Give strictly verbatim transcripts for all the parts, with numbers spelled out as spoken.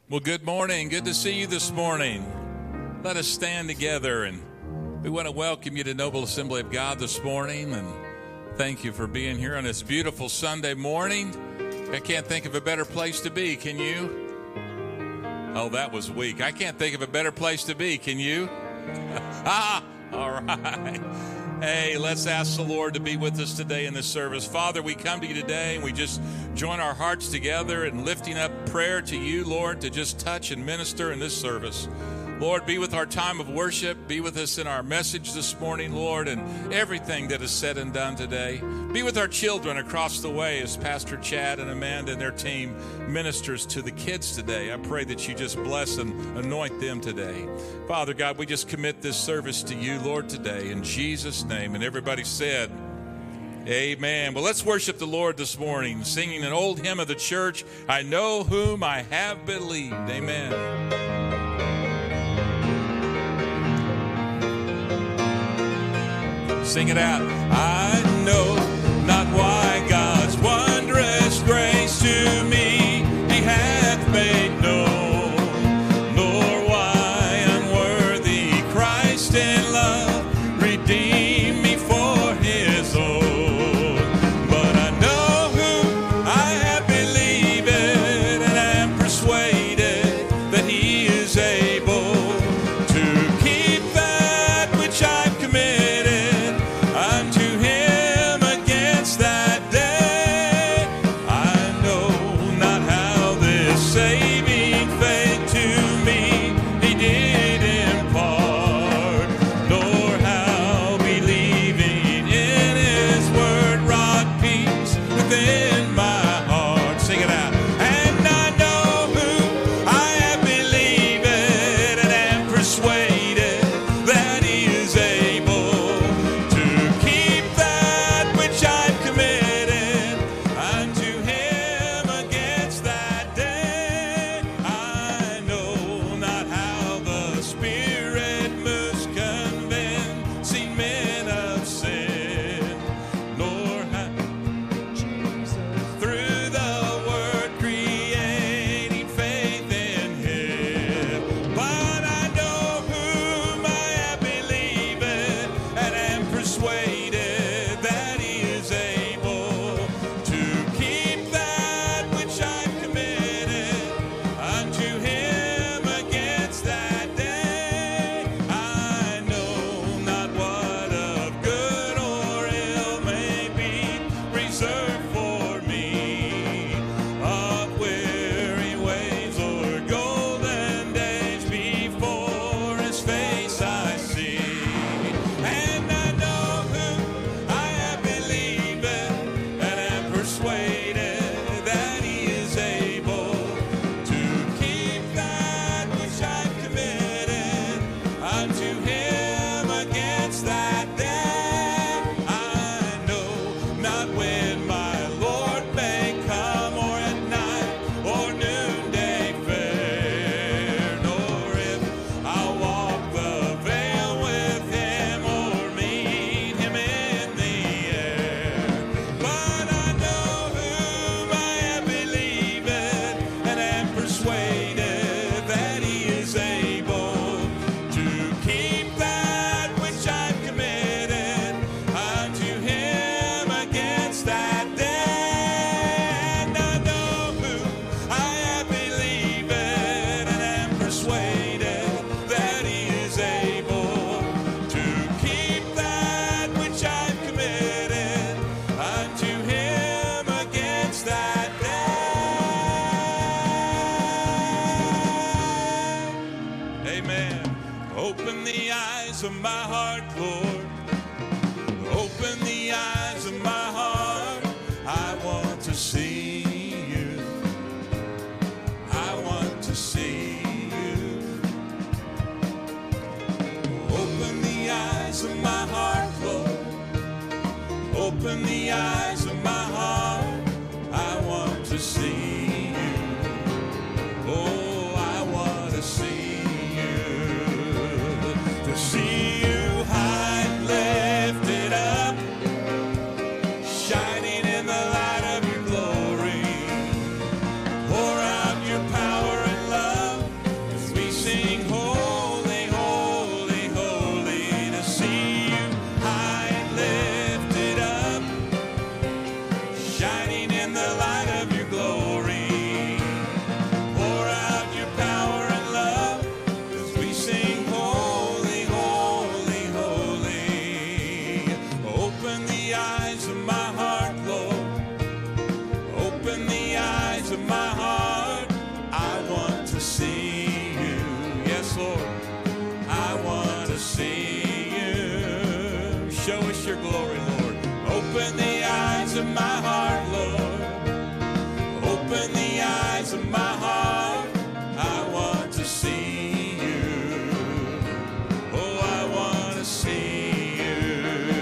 Well, good morning. Good to see you this morning. Let us stand together, and we want to welcome you to Noble Assembly of God this morning, and thank you for being here on this beautiful Sunday morning. I can't think of a better place to be, can you? Oh, that was weak. I can't think of a better place to be, can you? Ah, all right. Hey, let's ask the Lord to be with us today in this service. Father, we come to you today and we just join our hearts together and lifting up prayer to you, Lord, to just touch and minister in this service. Lord, be with our time of worship. Be with us in our message this morning, Lord, and everything that is said and done today. Be with our children across the way as Pastor Chad and Amanda and their team ministers to the kids today. I pray that you just bless and anoint them today. Father God, we just commit this service to you, Lord, today in Jesus' name. And everybody said, amen. Well, let's worship the Lord this morning, singing an old hymn of the church, I Know Whom I Have Believed. Amen. Sing it out. I know not why God's wondrous grace to me He hath made known, nor why unworthy Christ in love redeemed me for His own. But I know whom I have believed, and am persuaded that He is able to keep that which I've committed Pour out your power and love. of my heart, Lord. Open the eyes of my heart. I want to see you. Oh, I want to see you.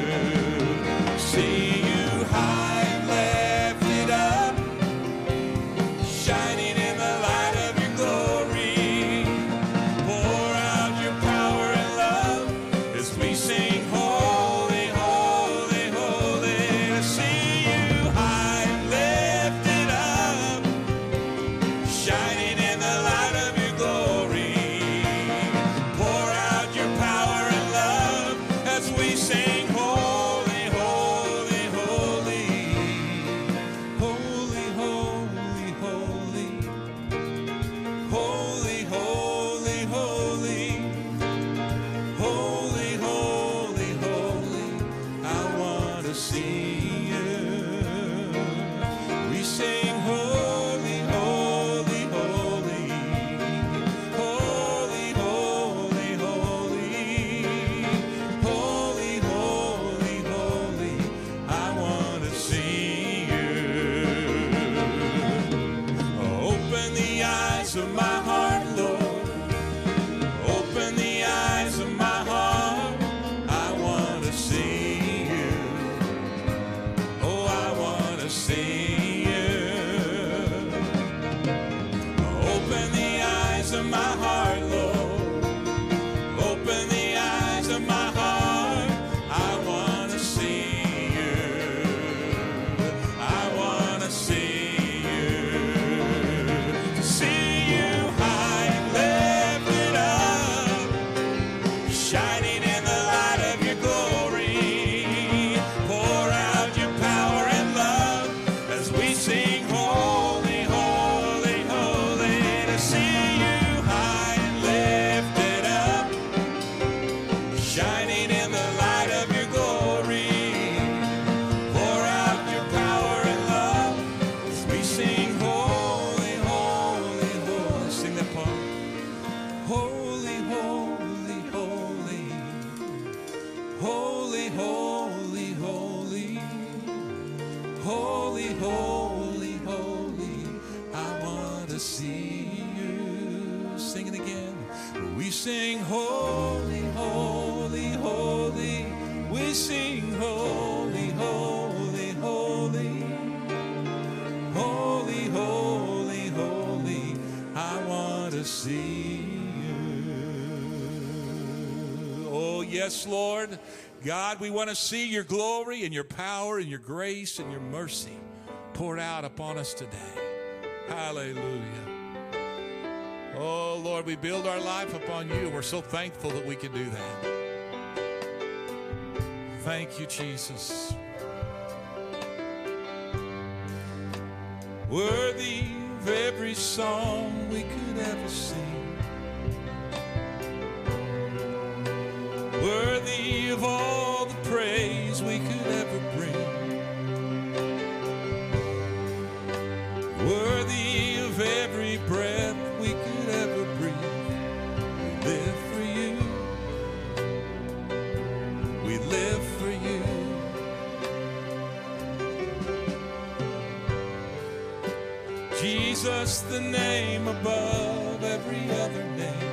See you high and lifted up, shining in the light of your glory. Pour out your power and love as we sing holy, holy, holy. To see you high and lifted up, shining in the light of your glory. Pour out your power and love as we sing holy, holy, holy. Holy, holy, holy. Holy, holy, holy. Holy, holy, holy. I want to see you. We sing holy, holy, holy. Holy, holy, holy. Holy, holy, holy. I want to see you. Open the eyes of my heart, Lord. Open the eyes of my heart. I want to see you. Oh, I want to see you. Open the eyes of my heart, Lord. Open the eyes of my heart. I want to see you. I want to see you. To see you high and lifted up, shining in the light of your glory. Pour out your power and love as we sing holy, holy, holy. To see you high and lifted up, shining in the light of your glory. Pour out your power and love as we sing holy, holy, holy. Sing that part. Holy, holy, holy. Holy, holy, holy. Holy, holy, holy. I want to see you. Sing it again. We sing holy, holy, holy. We sing holy, holy, holy. Holy, holy, holy. I want to see you. Oh, yes, Lord. God, we want to see your glory and your power and your grace and your mercy poured out upon us today. Hallelujah. Oh, Lord, we build our life upon you. We're so thankful that we can do that. Thank you, Jesus. Worthy of every song we could ever sing. Worthy of all the praise we could ever bring. Worthy of every breath we could ever breathe. We live for you. We live for you. Jesus, the name above every other name.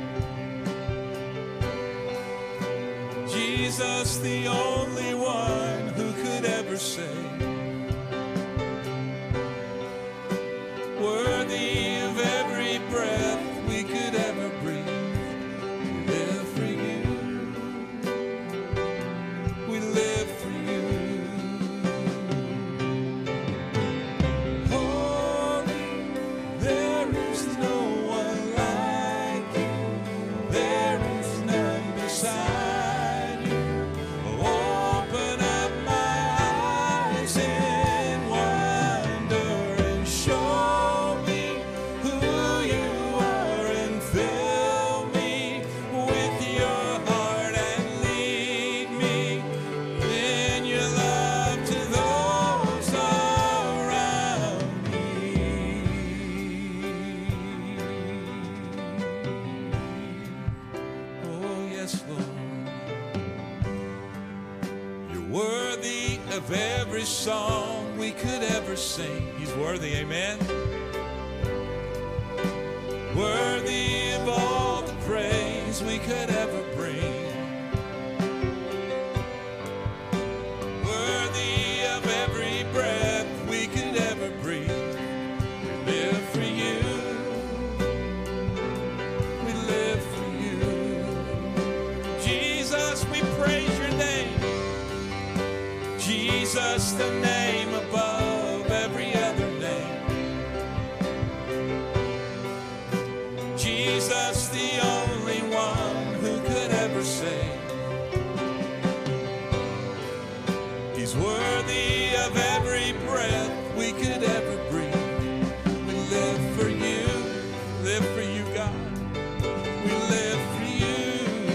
Jesus, the only one who could ever save. Worthy of every breath we could ever breathe. We live for you. We live for you. Holy, there is no one like you. There is none beside you. Open up my eyes every song we could ever sing. He's worthy, amen? Worthy of all the praise we could ever bring. Worthy of every breath we could ever breathe. We live for you. We live for you. Jesus, we praise your name. Jesus, the name above every other name. Jesus, the only one who could ever save. He's worthy of every breath we could ever breathe. We live for you, live for you, God. We live for you.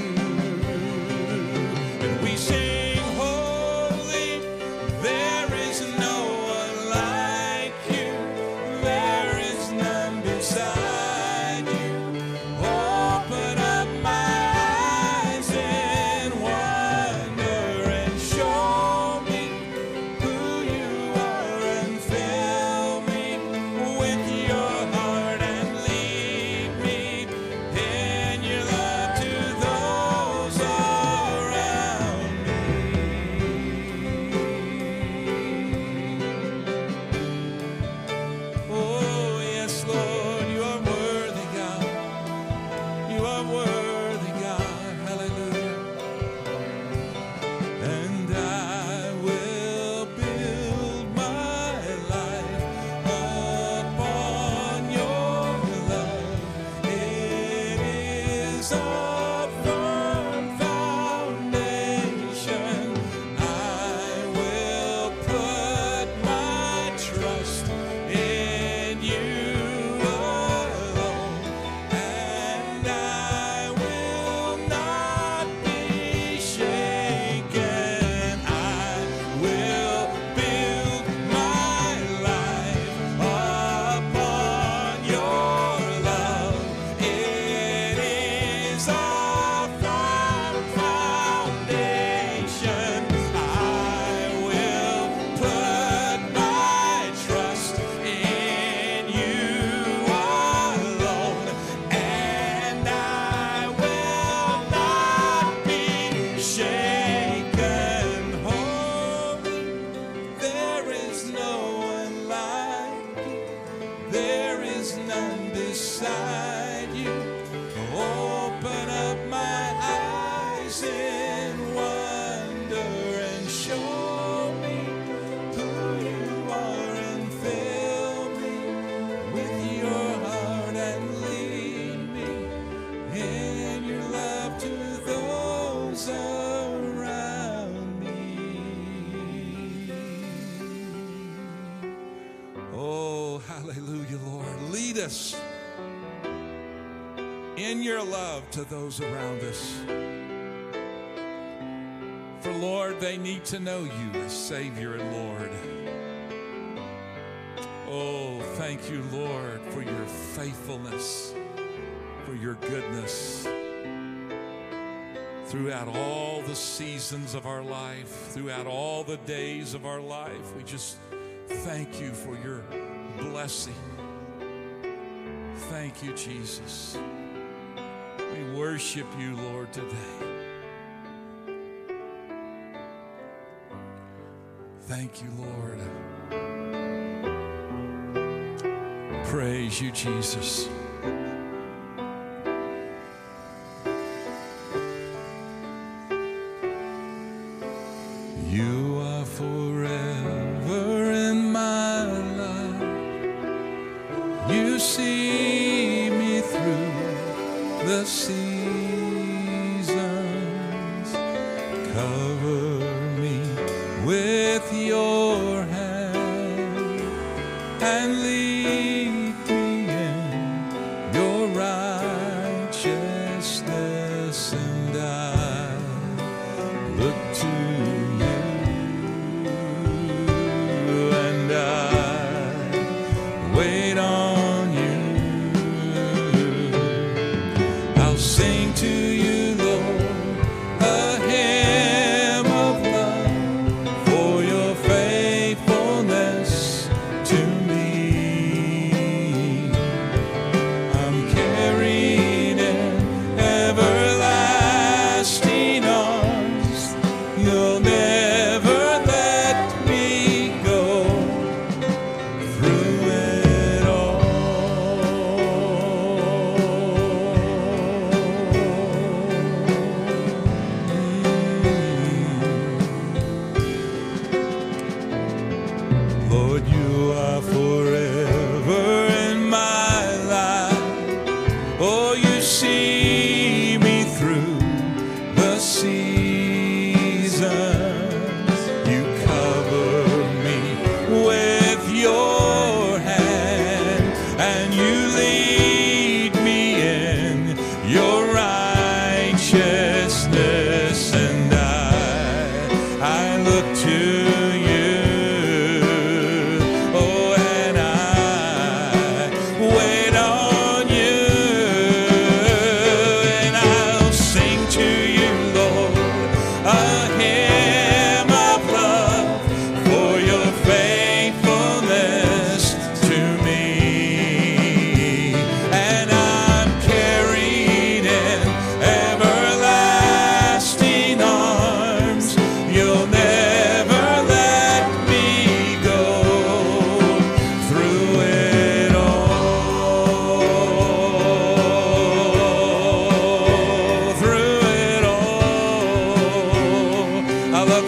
And we sing, holy, there is no one like you. There is none beside you. Open up my eyes in wonder and show me who you are and fill me with your heart and lead me in your love to those around me. Oh, yes, Lord, you are worthy, God. You are worthy, God. Hallelujah. And I will build my life upon your love. It is a firm foundation. I will put my trust in you alone, and I will not be shaken. I will build my life upon your love. It is a firm foundation. I will put my trust in you alone, and I will not be shaken. Holy, there is no one like you. There is none beside you. Open up my eyes in wonder and show me who you are and fill me with your heart and lead me in your love to those around me. Oh, hallelujah, Lord. Lead us in your love to those around us. For, Lord, they need to know you as Savior and Lord. Oh, thank you, Lord, for your faithfulness, for your goodness throughout all the seasons of our life, throughout all the days of our life. We just thank you for your blessing. Thank you, Jesus. We worship you, Lord, today. Thank you, Lord. Praise you, Jesus. You are forever in my life. You see me through the seasons. Cover me with your hand and lead me in your righteousness, and I look to you, and I wait on you. I'll sing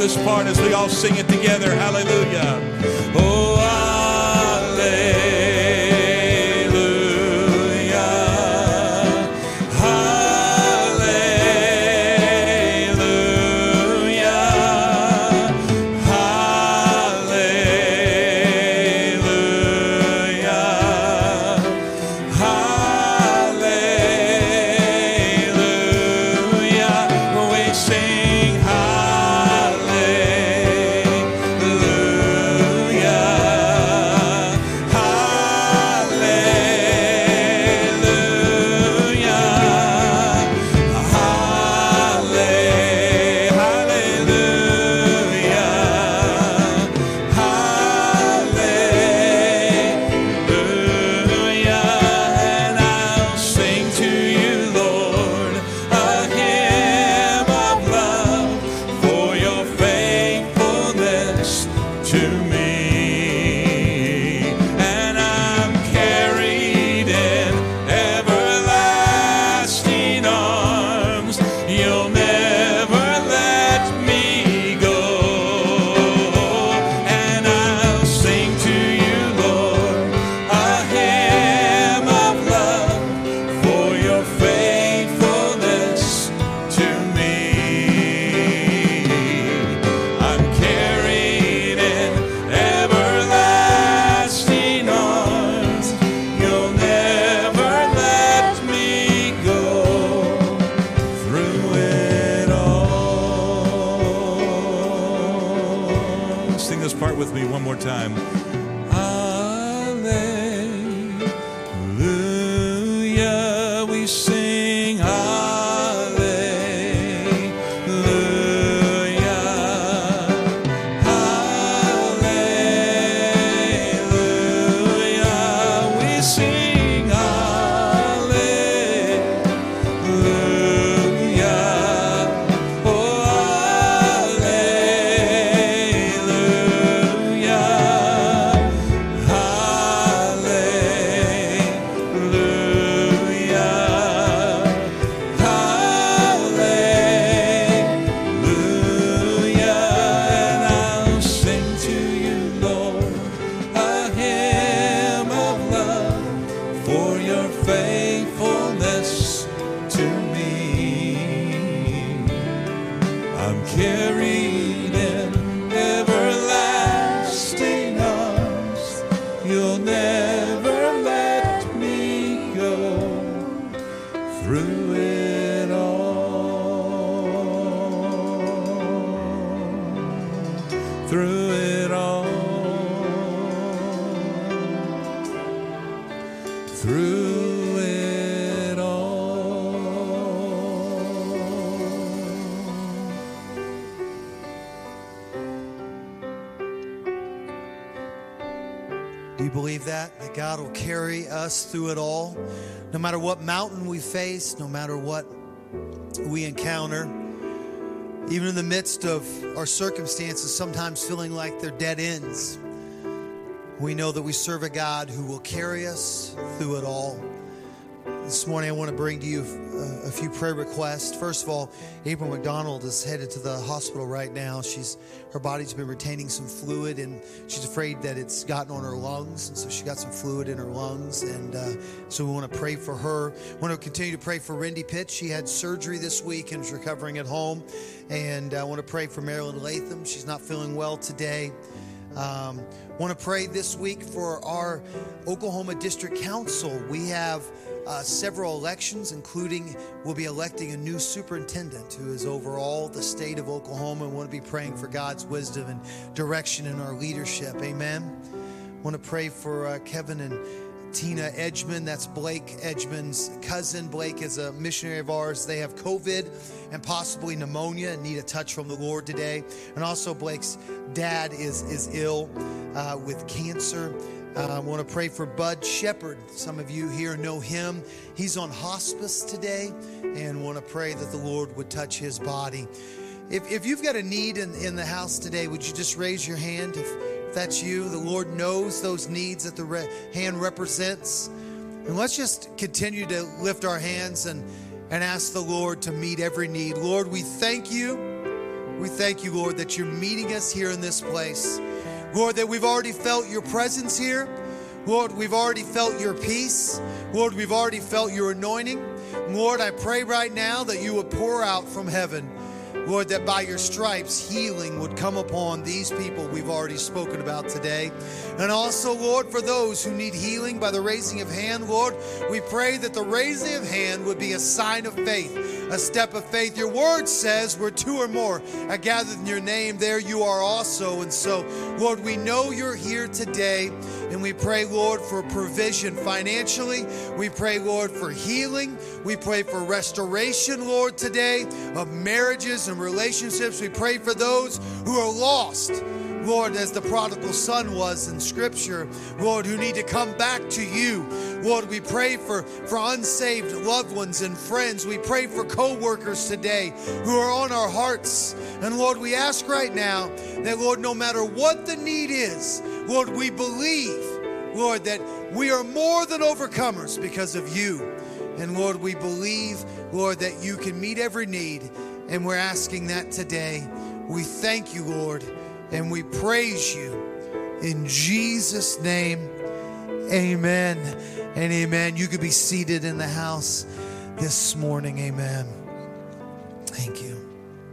this part as we all sing it together. Hallelujah. Oh, time. Hallelujah, we sing hallelujah, hallelujah, we sing hallelujah, oh God will carry us through it all. No matter what mountain we face, no matter what we encounter, even in the midst of our circumstances, sometimes feeling like they're dead ends, we know that we serve a God who will carry us through it all. This morning I want to bring to you a, a few prayer requests. First of all, April McDonald is headed to the hospital right now. She's her body's been retaining some fluid, and she's afraid that it's gotten on her lungs, and so she got some fluid in her lungs, and uh, so we want to pray for her. We want to continue to pray for Rindy Pitts. She had surgery this week and is recovering at home, and I want to pray for Marilyn Latham. She's not feeling well today. Um, want to pray this week for our Oklahoma District Council. We have Uh, several elections, including we'll be electing a new superintendent who is over all the state of Oklahoma, and want to be praying for God's wisdom and direction in our leadership. Amen. Want to pray for uh, Kevin and Tina Edgman. That's Blake Edgman's cousin. Blake is a missionary of ours. They have COVID and possibly pneumonia and need a touch from the Lord today. And also Blake's dad is, is ill uh, with cancer. I uh, want to pray for Bud Shepard. Some of you here know him. He's on hospice today, and want to pray that the Lord would touch his body. If, if you've got a need in, in the house today, would you just raise your hand? If, if that's you, the Lord knows those needs that the re- hand represents. And let's just continue to lift our hands and, and ask the Lord to meet every need. Lord, we thank you We thank you, Lord, that you're meeting us here in this place. Lord, that we've already felt your presence here. Lord, we've already felt your peace. Lord, we've already felt your anointing. Lord, I pray right now that you would pour out from heaven. Lord, that by your stripes, healing would come upon these people we've already spoken about today. And also, Lord, for those who need healing by the raising of hand, Lord, we pray that the raising of hand would be a sign of faith, a step of faith. Your word says where two or more are gathered in your name, there you are also. And so, Lord, we know you're here today, and we pray, Lord, for provision financially. We pray, Lord, for healing. We pray for restoration, Lord, today of marriages and relationships. We pray for those who are lost, Lord, as the prodigal son was in Scripture, Lord, who need to come back to you. Lord, we pray for, for unsaved loved ones and friends. We pray for co-workers today who are on our hearts. And Lord, we ask right now that, Lord, no matter what the need is, Lord, we believe, Lord, that we are more than overcomers because of you. And Lord, we believe, Lord, that you can meet every need. And we're asking that today. We thank you, Lord, and we praise you. In Jesus' name, amen and amen. You could be seated in the house this morning. Amen. Thank you.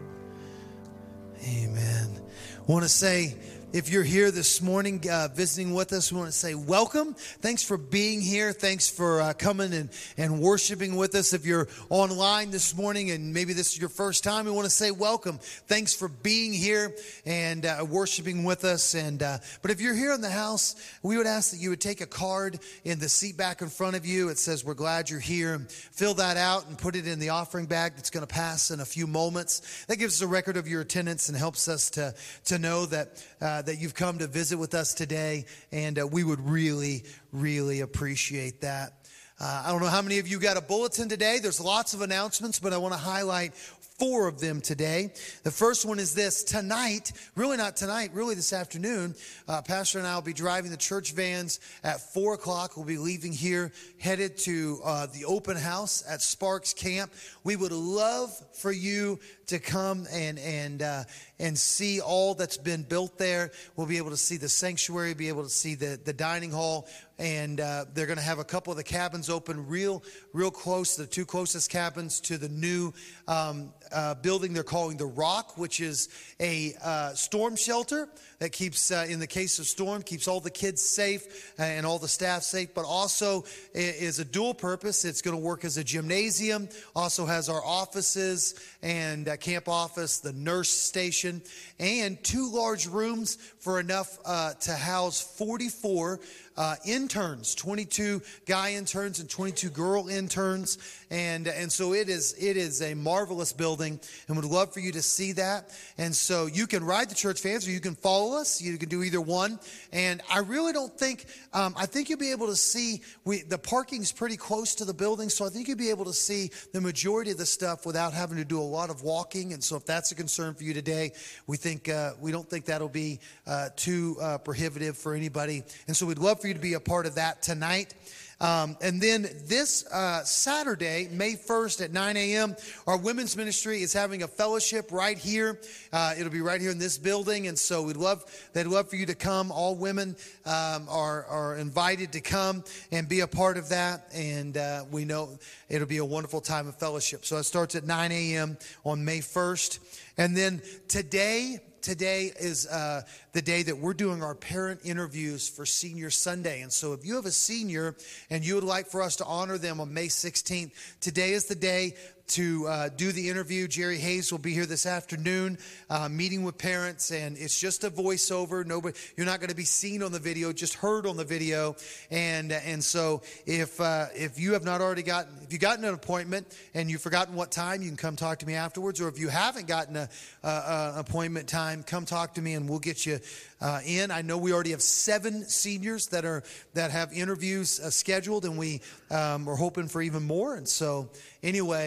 Amen. I want to say, if you're here this morning uh, visiting with us, we want to say welcome. Thanks for being here. Thanks for uh, coming and, and worshiping with us. If you're online this morning and maybe this is your first time, we want to say welcome. Thanks for being here and uh, worshiping with us. And uh, But if you're here in the house, we would ask that you would take a card in the seat back in front of you. It says, "We're glad you're here." Fill that out and put it in the offering bag that's going to pass in a few moments. That gives us a record of your attendance and helps us to, to know that uh, that you've come to visit with us today, and uh, we would really, really appreciate that. Uh, I don't know how many of you got a bulletin today. There's lots of announcements, but I want to highlight four of them today. The first one is this. Tonight, really not tonight, really this afternoon, uh, Pastor and I will be driving the church vans at four o'clock. We'll be leaving here, headed to uh, the open house at Sparks Camp. We would love for you to come and and uh, and see all that's been built there. We'll be able to see the sanctuary, be able to see the, the dining hall, and uh, they're going to have a couple of the cabins open real real close, the two closest cabins to the new um, uh, building they're calling The Rock, which is a uh, storm shelter that keeps, uh, in the case of storm, keeps all the kids safe and all the staff safe, but also is a dual purpose. It's going to work as a gymnasium, also has our offices and uh, camp office, the nurse station, and two large rooms for enough uh, to house forty-four uh, interns, twenty-two guy interns and twenty-two girl interns, and and so it is it is a marvelous building, and would love for you to see that. And so you can ride the church vans, or you can follow us. You can do either one. And I really don't think um, I think you'll be able to see we the parking's pretty close to the building, so I think you'll be able to see the majority of the stuff without having to do a lot of walking. And so if that's a concern for you today, we think uh, we don't think that'll be uh, too uh, prohibitive for anybody. And so we'd love for you to be a part of that tonight. Um, and then this uh, Saturday, May first at nine a.m., our women's ministry is having a fellowship right here. Uh, it'll be right here in this building. And so we'd love, they'd love for you to come. All women um, are, are invited to come and be a part of that. And uh, we know it'll be a wonderful time of fellowship. So it starts at nine a.m. on May first. And then today... Today is uh, the day that we're doing our parent interviews for Senior Sunday. And so if you have a senior and you would like for us to honor them on May sixteenth, today is the day to uh, do the interview. Jerry Hayes will be here this afternoon, uh, meeting with parents, and it's just a voiceover. Nobody, you're not going to be seen on the video, just heard on the video. And and so if uh, if you have not already gotten, if you've gotten an appointment and you've forgotten what time, you can come talk to me afterwards. Or if you haven't gotten a, a, a appointment time, come talk to me and we'll get you uh, in. I know we already have seven seniors that are that have interviews uh, scheduled, and we um, are hoping for even more. And so anyway.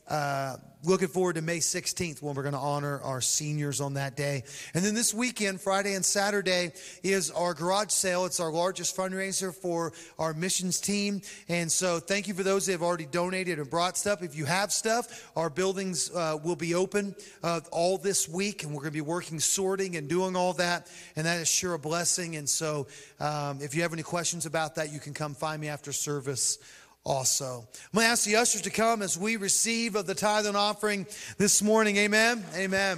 uh, looking forward to May sixteenth when we're going to honor our seniors on that day. And then this weekend, Friday and Saturday, is our garage sale. It's our largest fundraiser for our missions team. And so thank you for those that have already donated and brought stuff. If you have stuff, our buildings uh, will be open uh, all this week, and we're going to be working, sorting, and doing all that. And that is sure a blessing. And so um, if you have any questions about that, you can come find me after service also. I'm going to ask the ushers to come as we receive of the tithe and offering this morning. Amen. Amen.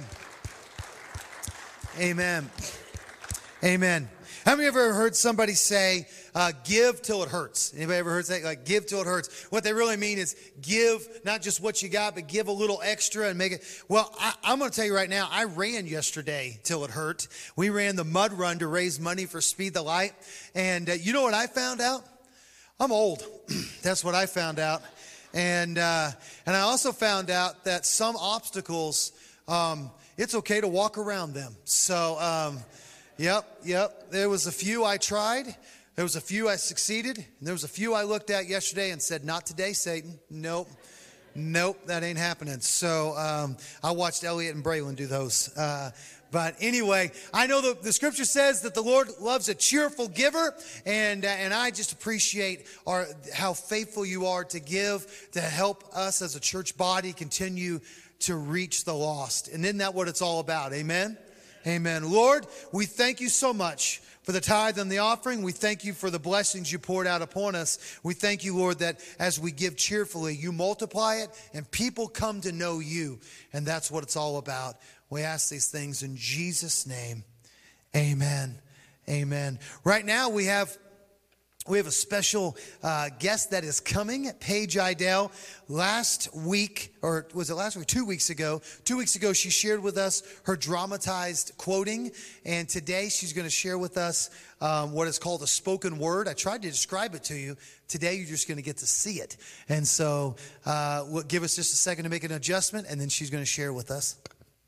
Amen. Amen. How many of you ever heard somebody say, uh, give till it hurts? Anybody ever heard that? Like, give till it hurts. What they really mean is give not just what you got, but give a little extra and make it. Well, I, I'm going to tell you right now, I ran yesterday till it hurt. We ran the mud run to raise money for Speed the Light. And uh, you know what I found out? I'm old. That's what I found out. And uh, and I also found out that some obstacles, um, it's okay to walk around them. So, um, yep, yep. There was a few I tried. There was a few I succeeded. And there was a few I looked at yesterday and said, not today, Satan. Nope. Nope, that ain't happening. So um, I watched Elliot and Braylon do those. Uh But anyway, I know the, the scripture says that the Lord loves a cheerful giver, and uh, and I just appreciate our, how faithful you are to give, to help us as a church body continue to reach the lost. And isn't that what it's all about? Amen? Amen. Lord, we thank you so much for the tithe and the offering. We thank you for the blessings you poured out upon us. We thank you, Lord, that as we give cheerfully, you multiply it, and people come to know you, and that's what it's all about. We ask these things in Jesus' name. Amen. Amen. Right now we have we have a special uh, guest that is coming, Paige Idell. Last week, or was it last week? Two weeks ago. Two weeks ago, she shared with us her dramatized quoting, and today she's going to share with us um, what is called a spoken word. I tried to describe it to you. Today, you're just going to get to see it. And so, uh, we'll give us just a second to make an adjustment, and then she's going to share with us.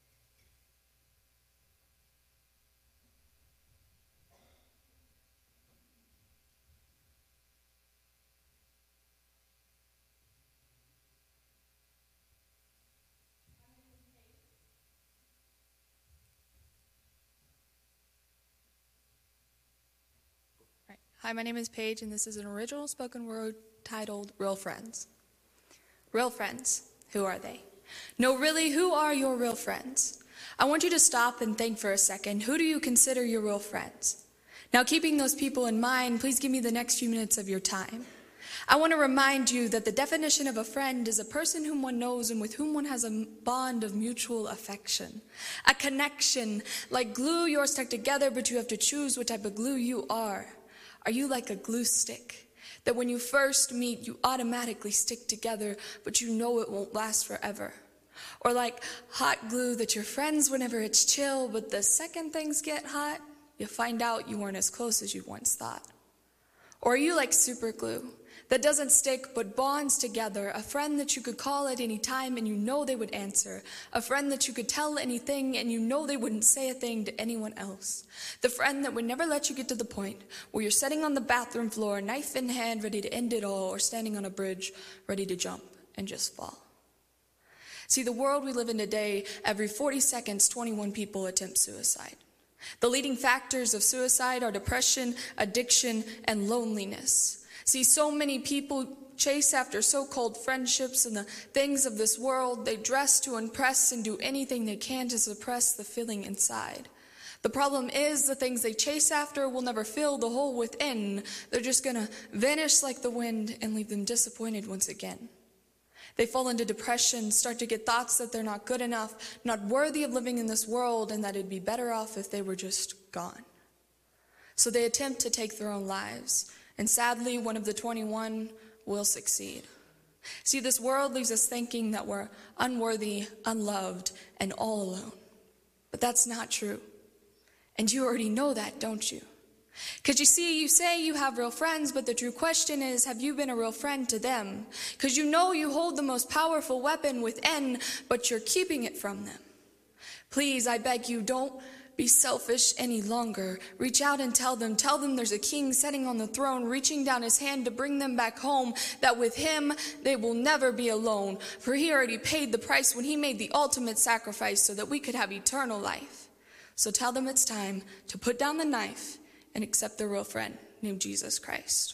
Hi, my name is Paige, and this is an original spoken word titled Real Friends. Real friends, who are they? No, really, who are your real friends? I want you to stop and think for a second. Who do you consider your real friends? Now, keeping those people in mind, please give me the next few minutes of your time. I want to remind you that the definition of a friend is a person whom one knows and with whom one has a bond of mutual affection. A connection, like glue, you're stuck together, but you have to choose what type of glue you are. Are you like a glue stick that when you first meet, you automatically stick together, but you know it won't last forever? Or like hot glue that you're friends whenever it's chill, but the second things get hot, you find out you weren't as close as you once thought? Or are you like super glue that doesn't stick but bonds together, a friend that you could call at any time and you know they would answer, a friend that you could tell anything and you know they wouldn't say a thing to anyone else, the friend that would never let you get to the point where you're sitting on the bathroom floor, knife in hand, ready to end it all, or standing on a bridge, ready to jump and just fall. See, the world we live in today, every forty seconds, twenty-one people attempt suicide. The leading factors of suicide are depression, addiction, and loneliness. See, so many people chase after so-called friendships and the things of this world. They dress to impress and do anything they can to suppress the feeling inside. The problem is the things they chase after will never fill the hole within. They're just going to vanish like the wind and leave them disappointed once again. They fall into depression, start to get thoughts that they're not good enough, not worthy of living in this world, and that it'd be better off if they were just gone. So they attempt to take their own lives. And sadly, one of the twenty-one will succeed. See, this world leaves us thinking that we're unworthy, unloved, and all alone. But that's not true. And you already know that, don't you? Because you see, you say you have real friends, but the true question is, have you been a real friend to them? Because you know you hold the most powerful weapon within, but you're keeping it from them. Please, I beg you, don't be selfish any longer. Reach out and tell them. Tell them there's a king sitting on the throne, reaching down his hand to bring them back home, that with him they will never be alone. For he already paid the price when he made the ultimate sacrifice so that we could have eternal life. So tell them it's time to put down the knife and accept their real friend named Jesus Christ.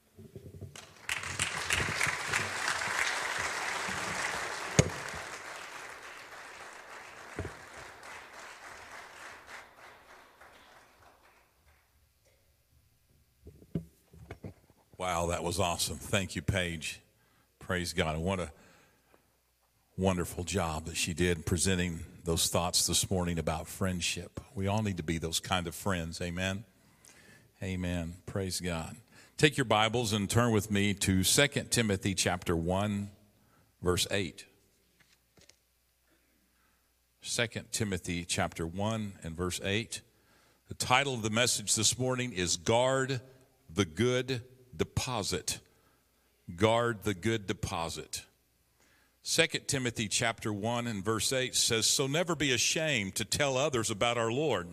Wow, that was awesome. Thank you, Paige. Praise God. And what a wonderful job that she did presenting those thoughts this morning about friendship. We all need to be those kind of friends. Amen. Amen. Praise God. Take your Bibles and turn with me to Second Timothy chapter one, verse eight. Second Timothy chapter one and verse eight. The title of the message this morning is Guard the Good Deposit. Guard the good deposit. Second Timothy chapter one and verse eight says, so never be ashamed to tell others about our Lord.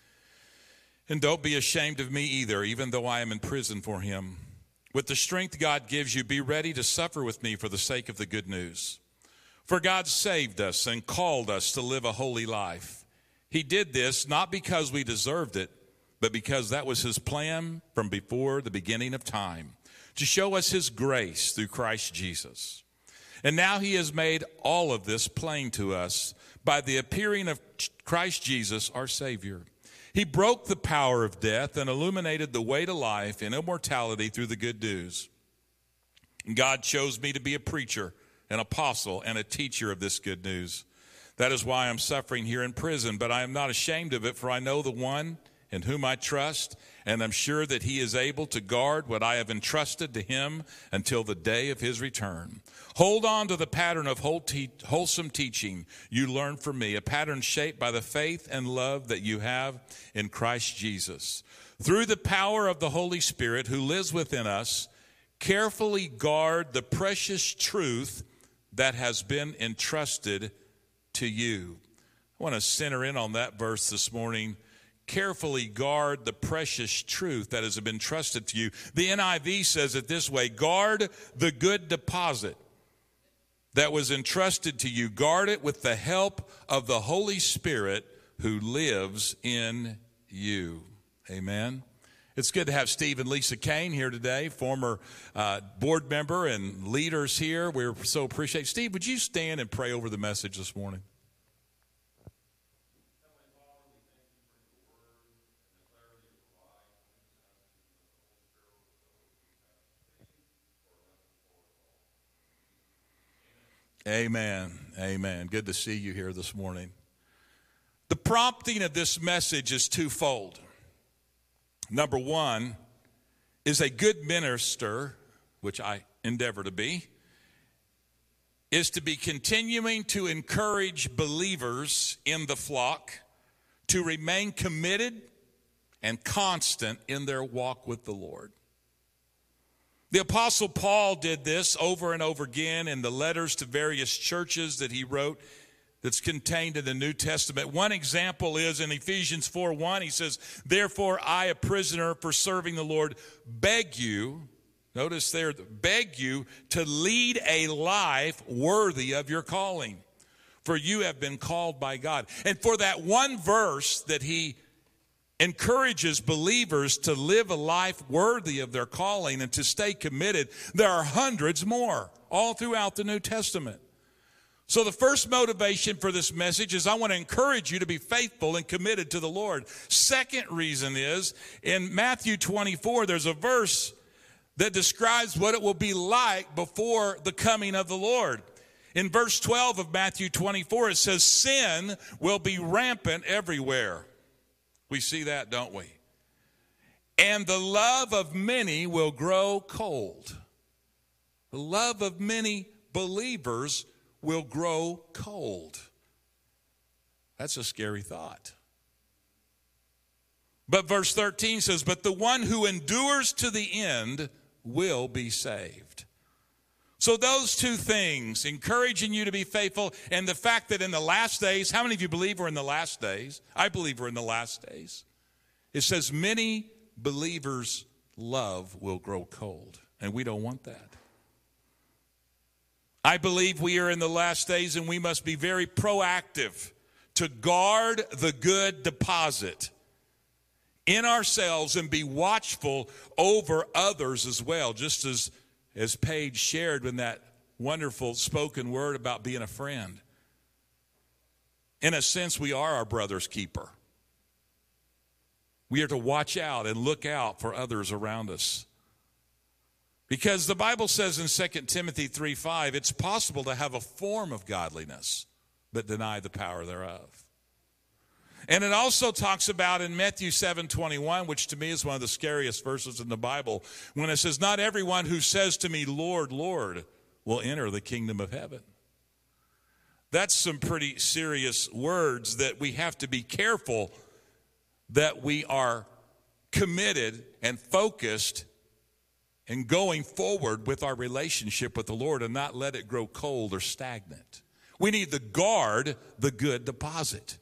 And don't be ashamed of me either, even though I am in prison for him. With the strength God gives you, be ready to suffer with me for the sake of the good news. For God saved us and called us to live a holy life. He did this not because we deserved it, but because that was his plan from before the beginning of time, to show us his grace through Christ Jesus. And now he has made all of this plain to us by the appearing of Christ Jesus, our Savior. He broke the power of death and illuminated the way to life and immortality through the good news. God chose me to be a preacher, an apostle, and a teacher of this good news. That is why I'm suffering here in prison, but I am not ashamed of it, for I know the one in whom I trust, and I'm sure that he is able to guard what I have entrusted to him until the day of his return. Hold on to the pattern of wholesome teaching you learned from me, a pattern shaped by the faith and love that you have in Christ Jesus. Through the power of the Holy Spirit who lives within us, carefully guard the precious truth that has been entrusted to you. I want to center in on that verse this morning. Carefully guard the precious truth that has been entrusted to you. The N I V says it this way: guard the good deposit that was entrusted to you. Guard it with the help of the Holy Spirit who lives in you. Amen. It's good to have Steve and Lisa Kane here today, former uh, board member and leaders here. We're so appreciate. Steve, would you stand and pray over the message this morning? Amen. Amen. Good to see you here this morning. The prompting of this message is twofold. Number one is a good minister, which I endeavor to be, is to be continuing to encourage believers in the flock to remain committed and constant in their walk with the Lord. The Apostle Paul did this over and over again in the letters to various churches that he wrote that's contained in the New Testament. One example is in Ephesians four one. He says, therefore I, a prisoner for serving the Lord, beg you, notice there, beg you to lead a life worthy of your calling. For you have been called by God. And for that one verse that he encourages believers to live a life worthy of their calling and to stay committed, there are hundreds more all throughout the New Testament. So the first motivation for this message is I want to encourage you to be faithful and committed to the Lord. Second reason is in Matthew twenty-four, there's a verse that describes what it will be like before the coming of the Lord. In verse twelve of Matthew twenty-four, it says, sin will be rampant everywhere. We see that, don't we? And the love of many will grow cold. The love of many believers will grow cold. That's a scary thought. But verse thirteen says, but the one who endures to the end will be saved. So those two things, encouraging you to be faithful, and the fact that in the last days, how many of you believe we're in the last days? I believe we're in the last days. It says many believers' love will grow cold, and we don't want that. I believe we are in the last days, and we must be very proactive to guard the good deposit in ourselves and be watchful over others as well, just as, as Paige shared in that wonderful spoken word about being a friend. In a sense, we are our brother's keeper. We are to watch out and look out for others around us. Because the Bible says in Second Timothy three five, it's possible to have a form of godliness, but deny the power thereof. And it also talks about in Matthew seven twenty-one, which to me is one of the scariest verses in the Bible, when it says, not everyone who says to me, Lord, Lord, will enter the kingdom of heaven. That's some pretty serious words that we have to be careful that we are committed and focused and going forward with our relationship with the Lord and not let it grow cold or stagnant. We need to guard the good deposit.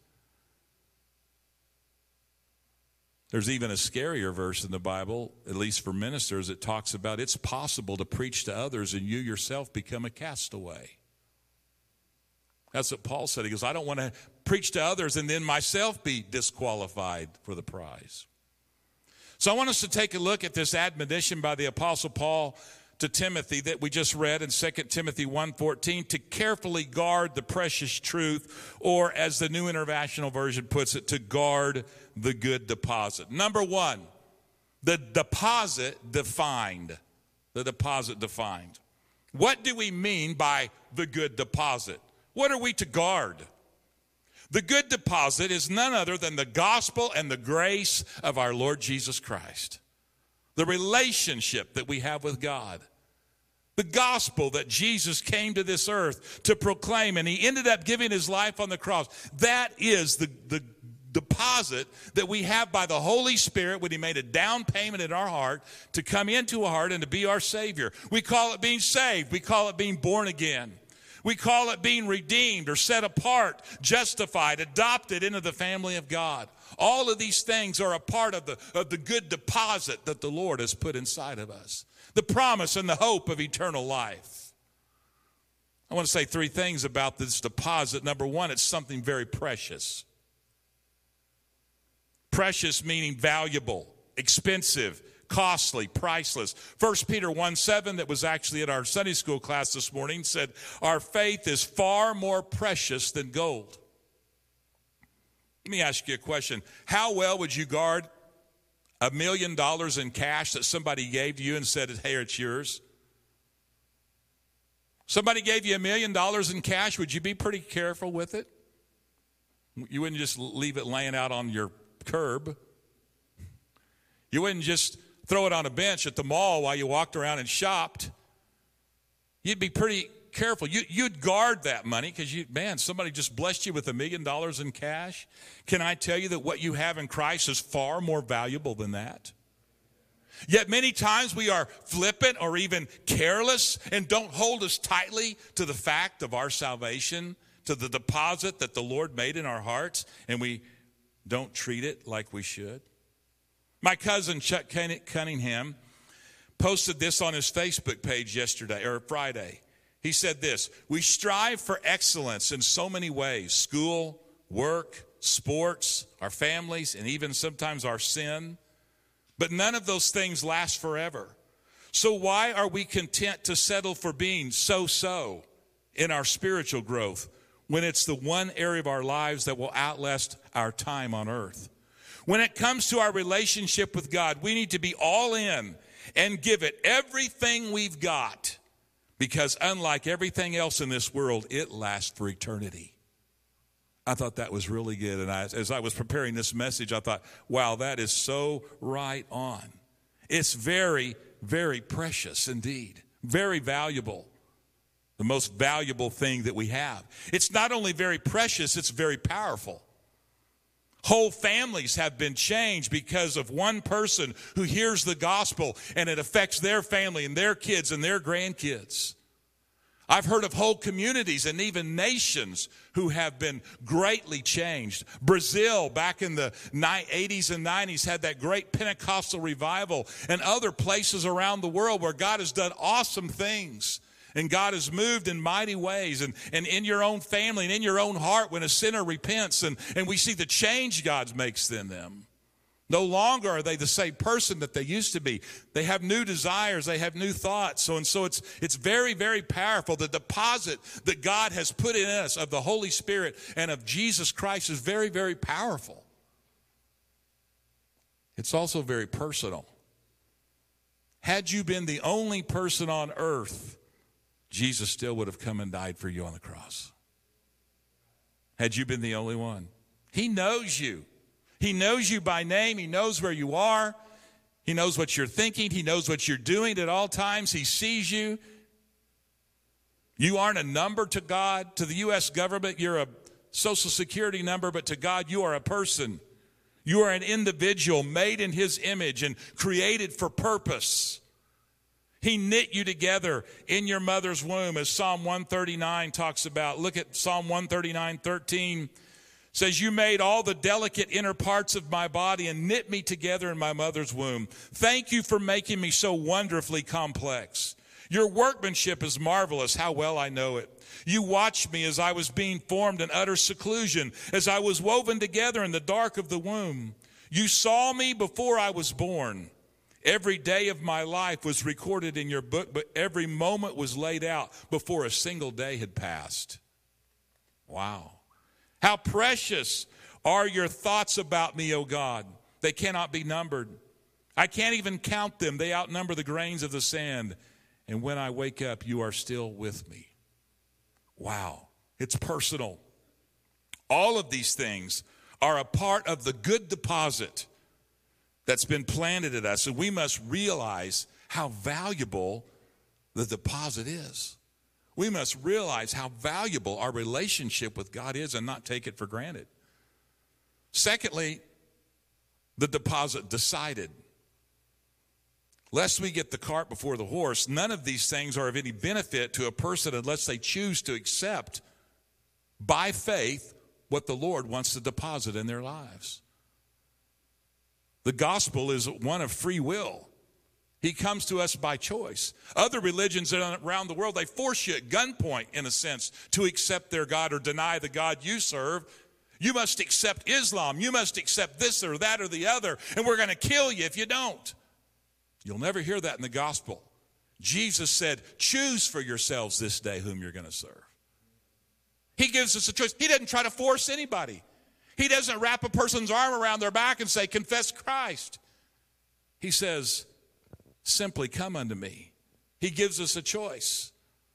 There's even a scarier verse in the Bible, at least for ministers, that talks about it's possible to preach to others and you yourself become a castaway. That's what Paul said. He goes, I don't want to preach to others and then myself be disqualified for the prize. So I want us to take a look at this admonition by the Apostle Paul to Timothy that we just read in Second Timothy one fourteen, to carefully guard the precious truth, or as the New International Version puts it, to guard the good deposit. Number one, the deposit defined. The deposit defined. What do we mean by the good deposit? What are we to guard? The good deposit is none other than the gospel and the grace of our Lord Jesus Christ. The relationship that we have with God. The gospel that Jesus came to this earth to proclaim, and he ended up giving his life on the cross. That is the, the deposit that we have by the Holy Spirit when he made a down payment in our heart to come into our heart and to be our Savior. We call it being saved. We call it being born again. We call it being redeemed or set apart, justified, adopted into the family of God. All of these things are a part of the, of the good deposit that the Lord has put inside of us. The promise and the hope of eternal life. I want to say three things about this deposit. Number one, it's something very precious. Precious meaning valuable, expensive, costly, priceless. First Peter one seven, that was actually at our Sunday school class this morning, said, our faith is far more precious than gold. Let me ask you a question. How well would you guard a million dollars in cash that somebody gave to you and said, hey, it's yours? Somebody gave you a million dollars in cash, would you be pretty careful with it? You wouldn't just leave it laying out on your curb. You wouldn't just throw it on a bench at the mall while you walked around and shopped. You'd be pretty careful. You, you'd guard that money because, you, man, somebody just blessed you with a million dollars in cash. Can I tell you that what you have in Christ is far more valuable than that? Yet many times we are flippant or even careless and don't hold us tightly to the fact of our salvation, to the deposit that the Lord made in our hearts, and we don't treat it like we should. My cousin Chuck Cunningham posted this on his Facebook page yesterday or Friday. He said this: we strive for excellence in so many ways: school, work, sports, our families, and even sometimes our sin. But none of those things last forever. So why are we content to settle for being so-so in our spiritual growth when it's the one area of our lives that will outlast our time on earth? When it comes to our relationship with God, we need to be all in and give it everything we've got, because unlike everything else in this world, it lasts for eternity. I thought that was really good, and I, as I was preparing this message, I thought, wow, that is so right on. It's very, very precious indeed, very valuable, the most valuable thing that we have. It's not only very precious, it's very powerful. Whole families have been changed because of one person who hears the gospel, and it affects their family and their kids and their grandkids. I've heard of whole communities and even nations who have been greatly changed. Brazil, back in the eighties and nineties, had that great Pentecostal revival, and other places around the world where God has done awesome things. And God has moved in mighty ways, and, and in your own family and in your own heart when a sinner repents, and, and we see the change God makes in them. No longer are they the same person that they used to be. They have new desires. They have new thoughts. So and so it's it's very, very powerful. The deposit that God has put in us of the Holy Spirit and of Jesus Christ is very, very powerful. It's also very personal. Had you been the only person on earth, Jesus still would have come and died for you on the cross. Had you been the only one. He knows you. He knows you by name. He knows where you are. He knows what you're thinking. He knows what you're doing at all times. He sees you. You aren't a number to God. To the U S government, you're a Social Security number, but to God, you are a person. You are an individual made in His image and created for purpose. He knit you together in your mother's womb, as Psalm one thirty-nine talks about. Look at Psalm one thirty-nine, thirteen. It says, you made all the delicate inner parts of my body and knit me together in my mother's womb. Thank you for making me so wonderfully complex. Your workmanship is marvelous. How well I know it. You watched me as I was being formed in utter seclusion, as I was woven together in the dark of the womb. You saw me before I was born. Every day of my life was recorded in your book, but every moment was laid out before a single day had passed. Wow. How precious are your thoughts about me, O God. They cannot be numbered. I can't even count them. They outnumber the grains of the sand. And when I wake up, you are still with me. Wow. It's personal. All of these things are a part of the good deposit that's been planted in us, and we must realize how valuable the deposit is. We must realize how valuable our relationship with God is and not take it for granted. Secondly, the deposit decided. Lest we get the cart before the horse, none of these things are of any benefit to a person unless they choose to accept by faith what the Lord wants to deposit in their lives. The gospel is one of free will. He comes to us by choice. Other religions around the world, they force you at gunpoint, in a sense, to accept their God or deny the God you serve. You must accept Islam. You must accept this or that or the other, and we're going to kill you if you don't. You'll never hear that in the gospel. Jesus said, choose for yourselves this day whom you're going to serve. He gives us a choice. He doesn't try to force anybody. He doesn't wrap a person's arm around their back and say, confess Christ. He says, simply come unto me. He gives us a choice.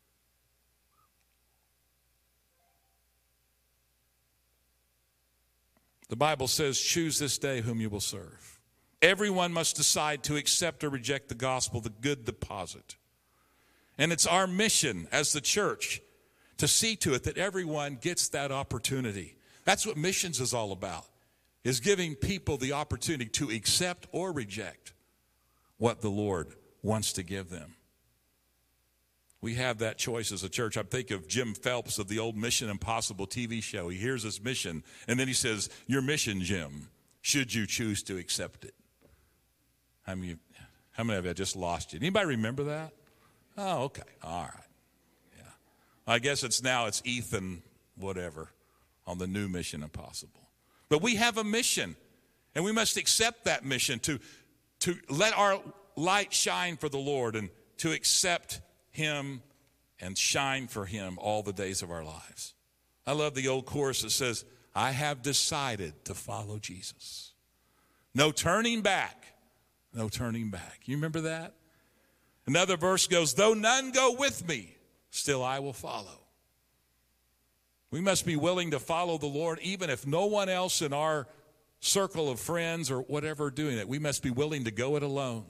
The Bible says, choose this day whom you will serve. Everyone must decide to accept or reject the gospel, the good deposit. And it's our mission as the church to see to it that everyone gets that opportunity. That's what missions is all about, is giving people the opportunity to accept or reject what the Lord wants to give them. We have that choice as a church. I think of Jim Phelps of the old Mission Impossible T V show. He hears his mission, and then he says, your mission, Jim, should you choose to accept it. How many, how many of you just lost you? Anybody remember that? Oh, okay. All right. Yeah. I guess it's now it's Ethan whatever on the new Mission Impossible. But we have a mission, and we must accept that mission to, to let our light shine for the Lord and to accept Him and shine for Him all the days of our lives. I love the old chorus that says, I have decided to follow Jesus. No turning back. No turning back. You remember that? Another verse goes, though none go with me, still I will follow. We must be willing to follow the Lord even if no one else in our circle of friends or whatever are doing it. We must be willing to go it alone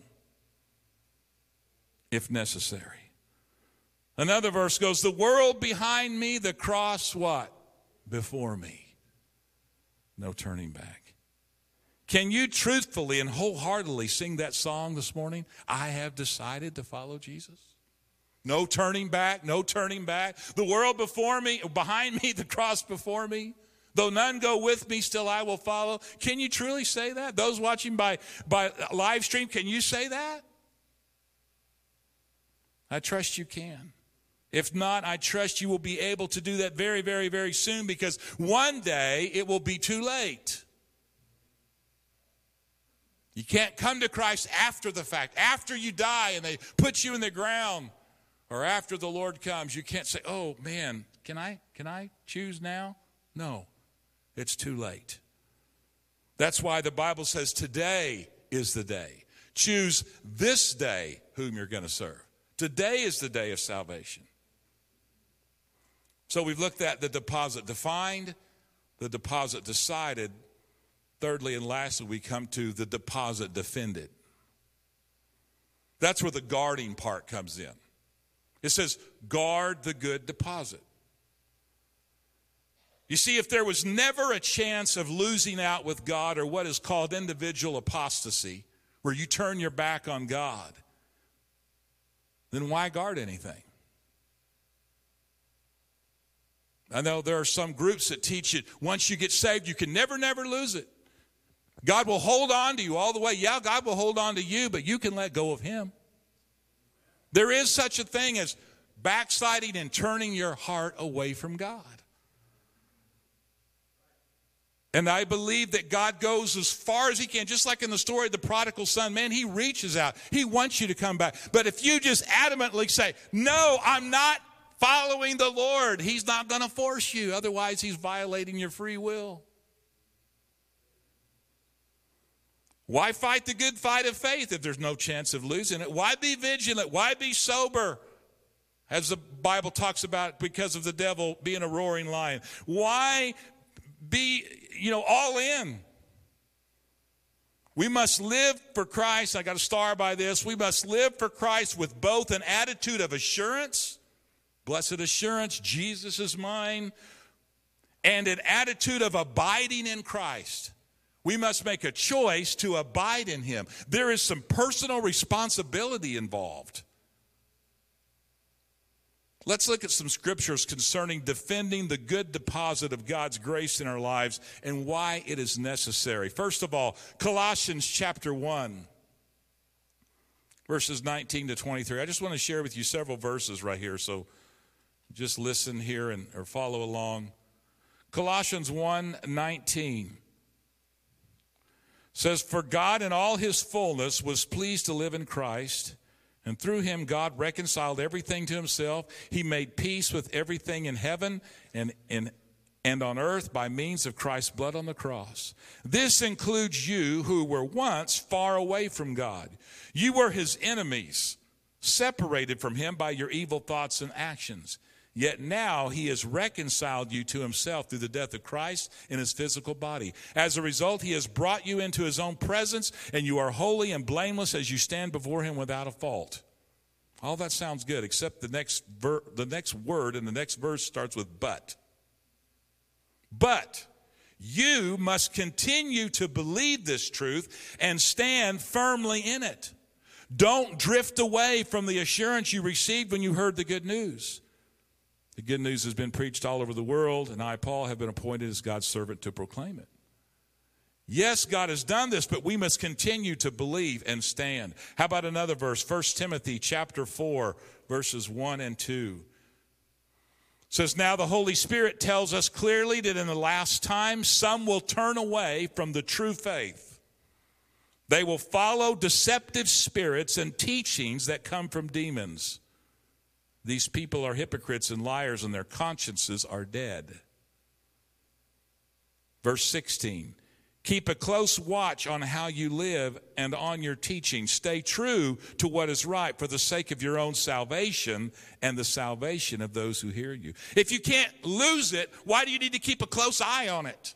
if necessary. Another verse goes, the world behind me, the cross what? Before me. No turning back. Can you truthfully and wholeheartedly sing that song this morning? I have decided to follow Jesus. No turning back, no turning back. The world before me, behind me, the cross before me. Though none go with me, still I will follow. Can you truly say that? Those watching by, by live stream, can you say that? I trust you can. If not, I trust you will be able to do that very, very, very soon, because one day it will be too late. You can't come to Christ after the fact, after you die and they put you in the ground, or after the Lord comes. You can't say, oh man, can I, can I choose now? No, it's too late. That's why the Bible says today is the day. Choose this day whom you're going to serve. Today is the day of salvation. So we've looked at the deposit defined, the deposit decided. Thirdly and lastly, we come to the deposit defended. That's where the guarding part comes in. It says, guard the good deposit. You see, if there was never a chance of losing out with God, or what is called individual apostasy, where you turn your back on God, then why guard anything? I know there are some groups that teach it, once you get saved, you can never, never lose it. God will hold on to you all the way. Yeah, God will hold on to you, but you can let go of him. There is such a thing as backsliding and turning your heart away from God. And I believe that God goes as far as he can, just like in the story of the prodigal son. Man, he reaches out. He wants you to come back. But if you just adamantly say, no, I'm not following the Lord, he's not going to force you. Otherwise, he's violating your free will. Why fight the good fight of faith if there's no chance of losing it? Why be vigilant? Why be sober? As the Bible talks about, because of the devil being a roaring lion. Why be, you know, all in? We must live for Christ. I got a star by this. We must live for Christ with both an attitude of assurance, blessed assurance, Jesus is mine, and an attitude of abiding in Christ. We must make a choice to abide in him. There is some personal responsibility involved. Let's look at some scriptures concerning defending the good deposit of God's grace in our lives and why it is necessary. First of all, Colossians chapter one, verses nineteen to twenty-three. I just want to share with you several verses right here, so just listen here and or follow along. Colossians one nineteen. Says, for God in all his fullness was pleased to live in Christ, and through him God reconciled everything to himself. He made peace with everything in heaven and in and on earth by means of Christ's blood on the cross. This includes you who were once far away from God. You were his enemies, separated from him by your evil thoughts and actions. Yet now he has reconciled you to himself through the death of Christ in his physical body. As a result, he has brought you into his own presence, and you are holy and blameless as you stand before him without a fault. All that sounds good, except the next ver- the next word in the next verse starts with but. But you must continue to believe this truth and stand firmly in it. Don't drift away from the assurance you received when you heard the good news. The good news has been preached all over the world, and I, Paul, have been appointed as God's servant to proclaim it. Yes, God has done this, but we must continue to believe and stand. How about another verse? First Timothy chapter four, verses one and two. It says, now the Holy Spirit tells us clearly that in the last time some will turn away from the true faith. They will follow deceptive spirits and teachings that come from demons. These people are hypocrites and liars, and their consciences are dead. Verse sixteen, keep a close watch on how you live and on your teaching. Stay true to what is right for the sake of your own salvation and the salvation of those who hear you. If you can't lose it, why do you need to keep a close eye on it?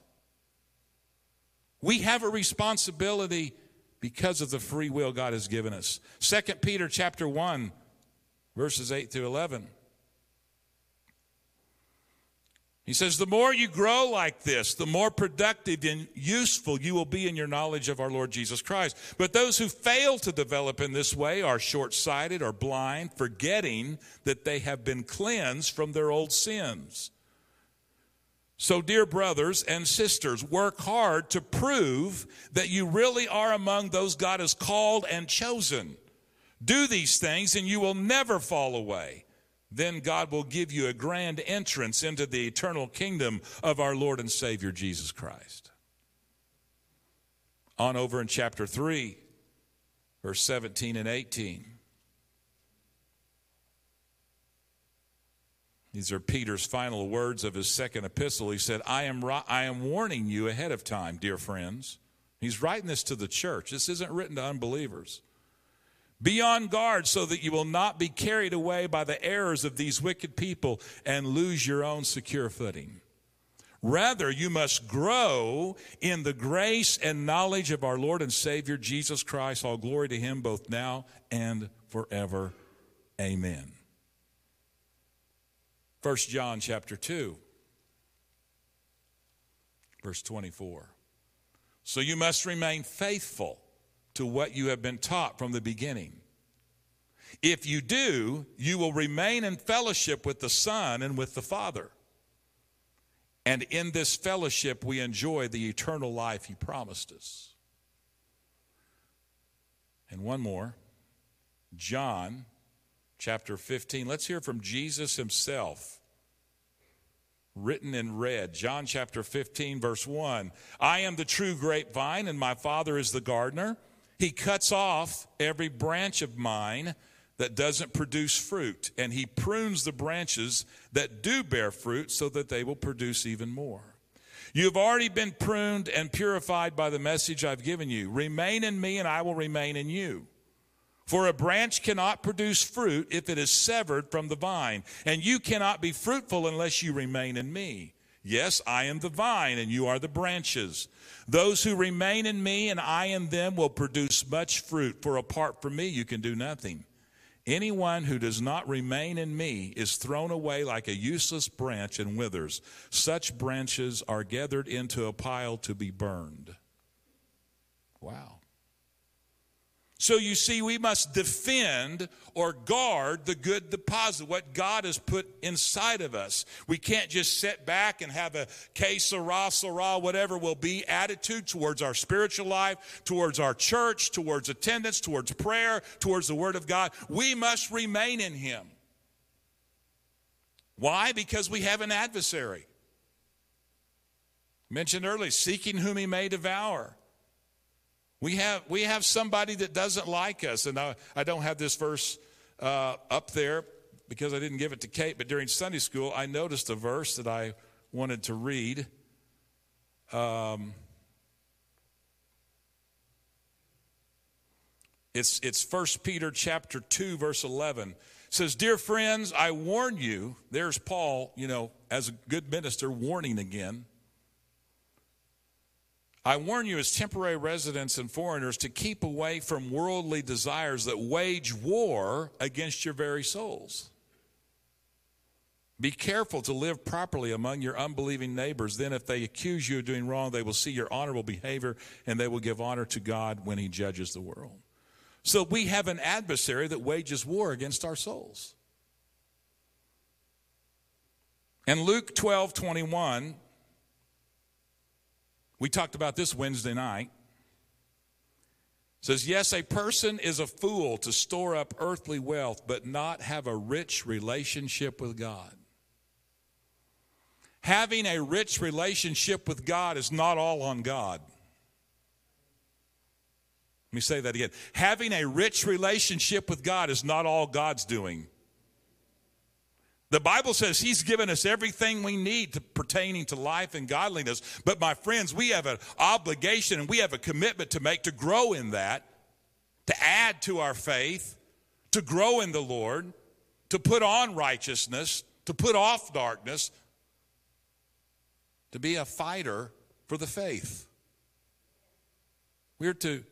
We have a responsibility because of the free will God has given us. Second Peter chapter one, verses eight through eleven. He says, the more you grow like this, the more productive and useful you will be in your knowledge of our Lord Jesus Christ. But those who fail to develop in this way are short-sighted or blind, forgetting that they have been cleansed from their old sins. So, dear brothers and sisters, work hard to prove that you really are among those God has called and chosen. Do these things and you will never fall away. Then God will give you a grand entrance into the eternal kingdom of our Lord and Savior Jesus Christ. On over in chapter three, verse seventeen and eighteen. These are Peter's final words of his second epistle. He said, I am, I am warning you ahead of time, dear friends. He's writing this to the church. This isn't written to unbelievers. Be on guard so that you will not be carried away by the errors of these wicked people and lose your own secure footing. Rather, you must grow in the grace and knowledge of our Lord and Savior Jesus Christ. All glory to him both now and forever. Amen. First John chapter two, verse twenty-four. So you must remain faithful to what you have been taught from the beginning. If you do, you will remain in fellowship with the Son and with the Father. And in this fellowship we enjoy the eternal life he promised us. And one more, John chapter fifteen. Let's hear from Jesus himself. Written in red, John chapter fifteen, verse one. I am the true grapevine, and my Father is the gardener. He cuts off every branch of mine that doesn't produce fruit, and he prunes the branches that do bear fruit so that they will produce even more. You have already been pruned and purified by the message I've given you. Remain in me, and I will remain in you. For a branch cannot produce fruit if it is severed from the vine, and you cannot be fruitful unless you remain in me. Yes, I am the vine, and you are the branches. Those who remain in me and I in them will produce much fruit, for apart from me you can do nothing. Anyone who does not remain in me is thrown away like a useless branch and withers. Such branches are gathered into a pile to be burned. Wow. So you see, we must defend or guard the good deposit, what God has put inside of us. We can't just sit back and have a que sera, sera, whatever will be attitude towards our spiritual life, towards our church, towards attendance, towards prayer, towards the Word of God. We must remain in him. Why? Because we have an adversary. Mentioned earlier, seeking whom he may devour. We have we have somebody that doesn't like us. And I, I don't have this verse uh, up there because I didn't give it to Kate. But during Sunday school, I noticed a verse that I wanted to read. Um, it's it's First Peter chapter two, verse eleven. It says, dear friends, I warn you. There's Paul, you know, as a good minister, warning again. I warn you as temporary residents and foreigners to keep away from worldly desires that wage war against your very souls. Be careful to live properly among your unbelieving neighbors. Then if they accuse you of doing wrong, they will see your honorable behavior and they will give honor to God when he judges the world. So we have an adversary that wages war against our souls. And Luke twelve twenty-one, we talked about this Wednesday night. It says, yes, a person is a fool to store up earthly wealth, but not have a rich relationship with God. Having a rich relationship with God is not all on God. Let me say that again. Having a rich relationship with God is not all God's doing. The Bible says he's given us everything we need to, pertaining to life and godliness. But my friends, we have an obligation and we have a commitment to make to grow in that, to add to our faith, to grow in the Lord, to put on righteousness, to put off darkness, to be a fighter for the faith. We're to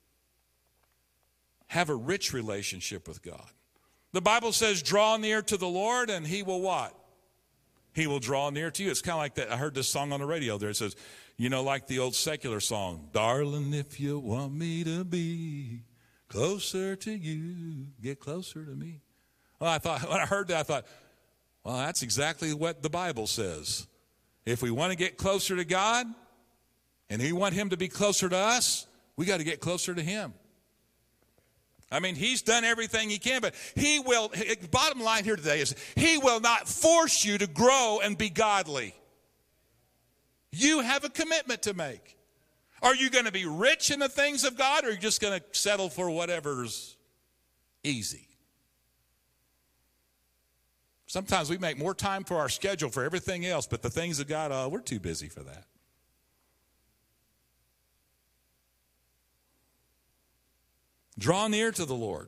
have a rich relationship with God. The Bible says, draw near to the Lord and he will what? He will draw near to you. It's kind of like that. I heard this song on the radio there. It says, you know, like the old secular song, darling, if you want me to be closer to you, get closer to me. Well, I thought, when I heard that, I thought, well, that's exactly what the Bible says. If we want to get closer to God and we want him to be closer to us, we got to get closer to him. I mean, he's done everything he can, but he will, bottom line here today is he will not force you to grow and be godly. You have a commitment to make. Are you going to be rich in the things of God, or are you just going to settle for whatever's easy? Sometimes we make more time for our schedule for everything else, but the things of God, oh, we're too busy for that. Draw near to the Lord.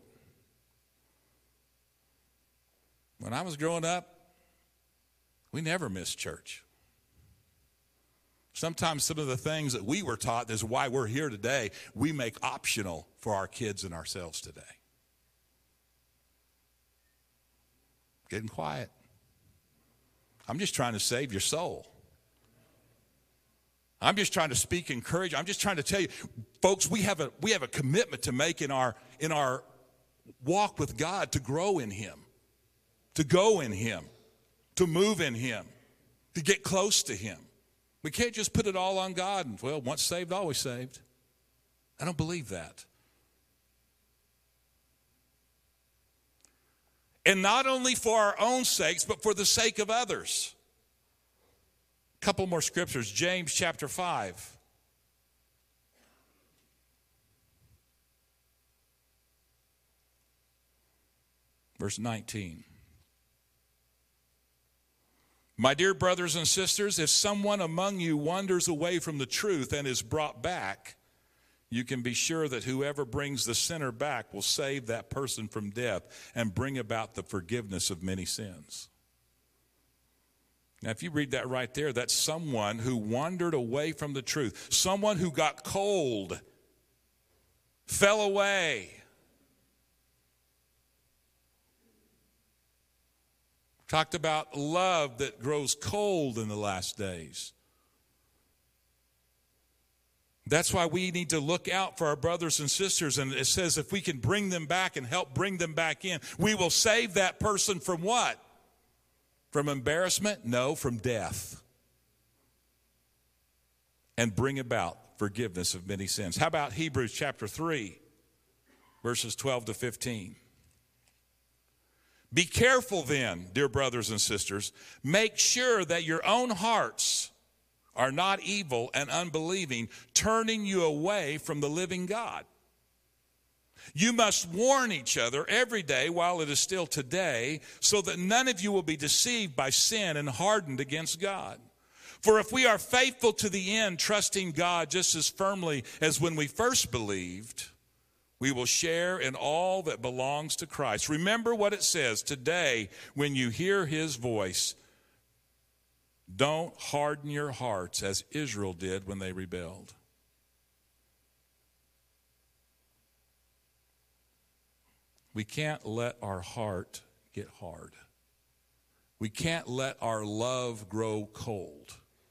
When I was growing up, we never missed church. Sometimes some of the things that we were taught is why we're here today, we make optional for our kids and ourselves today. Getting quiet. I'm just trying to save your soul. I'm just trying to speak encouragement. I'm just trying to tell you, folks, we have a we have a commitment to make in our in our walk with God, to grow in him, to go in him, to move in him, to get close to him. We can't just put it all on God and, well, once saved, always saved. I don't believe that. And not only for our own sakes, but for the sake of others. A couple more scriptures. James chapter five. Verse nineteen. My dear brothers and sisters, if someone among you wanders away from the truth and is brought back, you can be sure that whoever brings the sinner back will save that person from death and bring about the forgiveness of many sins. Now, if you read that right there, that's someone who wandered away from the truth, someone who got cold, fell away. Talked about love that grows cold in the last days. That's why we need to look out for our brothers and sisters. And it says if we can bring them back and help bring them back in, we will save that person from what? From embarrassment? No, from death. And bring about forgiveness of many sins. How about Hebrews chapter three, verses twelve to fifteen? Be careful then, dear brothers and sisters. Make sure that your own hearts are not evil and unbelieving, turning you away from the living God. You must warn each other every day while it is still today, so that none of you will be deceived by sin and hardened against God. For if we are faithful to the end, trusting God just as firmly as when we first believed, we will share in all that belongs to Christ. Remember what it says today when you hear his voice. Don't harden your hearts as Israel did when they rebelled. We can't let our heart get hard. We can't let our love grow cold.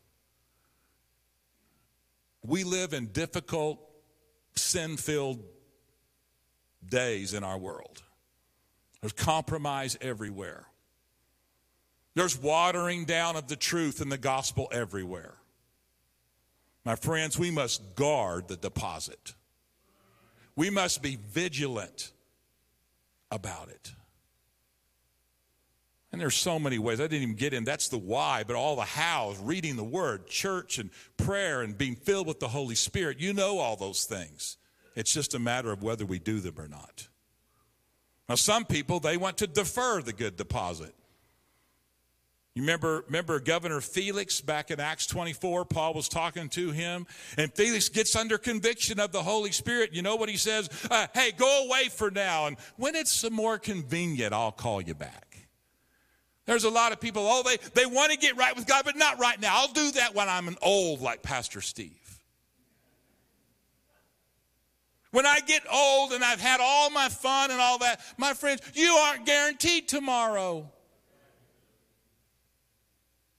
We live in difficult, sin-filled days in our world. There's compromise everywhere. There's watering down of the truth and the gospel everywhere. My friends, we must guard the deposit. We must be vigilant about it. And there's so many ways. I didn't even get in. That's the why, but all the hows, reading the word, church and prayer and being filled with the Holy Spirit. You know all those things. It's just a matter of whether we do them or not. Now, some people, they want to defer the good deposit. You remember, remember Governor Felix back in Acts twenty-four? Paul was talking to him, and Felix gets under conviction of the Holy Spirit. You know what he says? Uh, hey, go away for now, and when it's more convenient, I'll call you back. There's a lot of people, oh, they, they want to get right with God, but not right now. I'll do that when I'm an old like Pastor Steve. When I get old and I've had all my fun and all that, my friends, you aren't guaranteed tomorrow.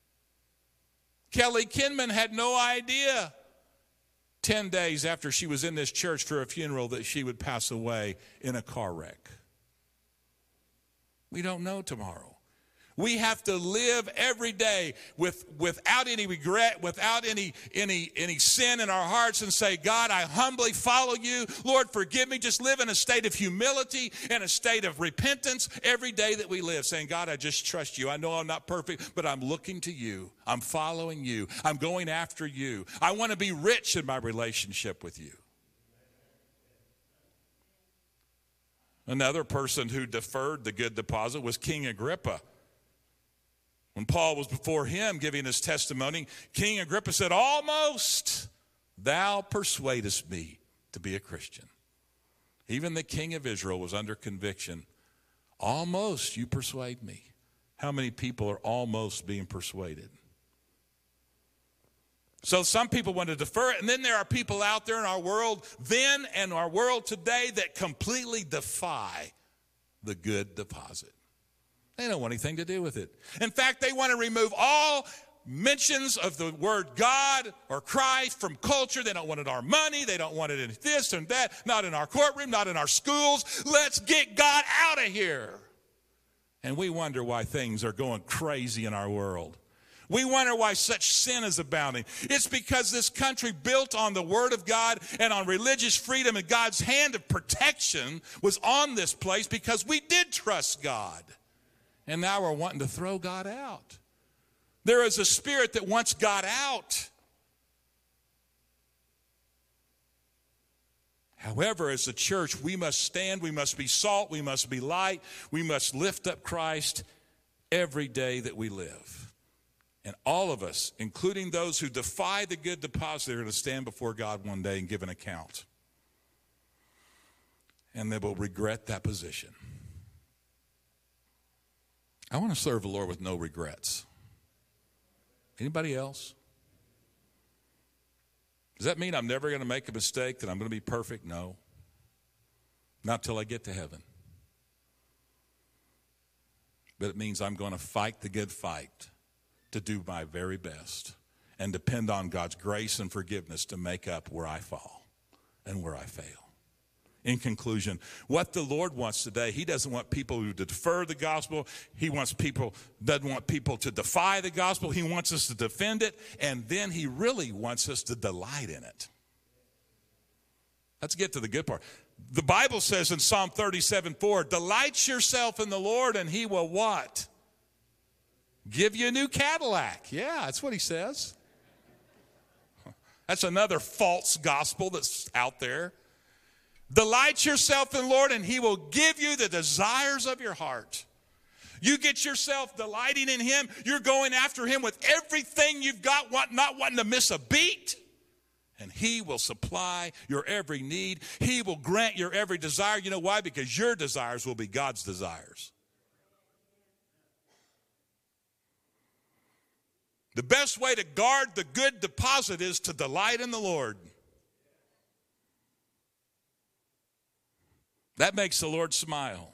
Kelly Kinman had no idea ten days after she was in this church for a funeral that she would pass away in a car wreck. We don't know tomorrow. We have to live every day with, without any regret, without any, any, any sin in our hearts, and say, God, I humbly follow you. Lord, forgive me. Just live in a state of humility and a state of repentance every day that we live, saying, God, I just trust you. I know I'm not perfect, but I'm looking to you. I'm following you. I'm going after you. I want to be rich in my relationship with you. Another person who deferred the good deposit was King Agrippa. When Paul was before him giving his testimony, King Agrippa said, almost thou persuadest me to be a Christian. Even the king of Israel was under conviction. Almost you persuade me. How many people are almost being persuaded? So some people want to defer it, and then there are people out there in our world then and our world today that completely defy the good deposit. They don't want anything to do with it. In fact, they want to remove all mentions of the word God or Christ from culture. They don't want it in our money. They don't want it in this and that. Not in our courtroom, not in our schools. Let's get God out of here. And we wonder why things are going crazy in our world. We wonder why such sin is abounding. It's because this country built on the Word of God and on religious freedom, and God's hand of protection was on this place because we did trust God. And now we're wanting to throw God out. There is a spirit that wants God out. However, as a church, we must stand, we must be salt, we must be light, we must lift up Christ every day that we live. And all of us, including those who defy the good deposit, are going to stand before God one day and give an account. And they will regret that position. I want to serve the Lord with no regrets. Anybody else? Does that mean I'm never going to make a mistake, that I'm going to be perfect? No. Not till I get to heaven. But it means I'm going to fight the good fight to do my very best and depend on God's grace and forgiveness to make up where I fall and where I fail. In conclusion, what the Lord wants today, he doesn't want people to defer the gospel. He wants people, doesn't want people to defy the gospel. He wants us to defend it, and then he really wants us to delight in it. Let's get to the good part. The Bible says in Psalm thirty-seven four, delight yourself in the Lord, and he will what? Give you a new Cadillac. Yeah, that's what he says. That's another false gospel that's out there. Delight yourself in the Lord, and he will give you the desires of your heart. You get yourself delighting in him. You're going after him with everything you've got, not wanting to miss a beat. And he will supply your every need. He will grant your every desire. You know why? Because your desires will be God's desires. The best way to guard the good deposit is to delight in the Lord. That makes the Lord smile.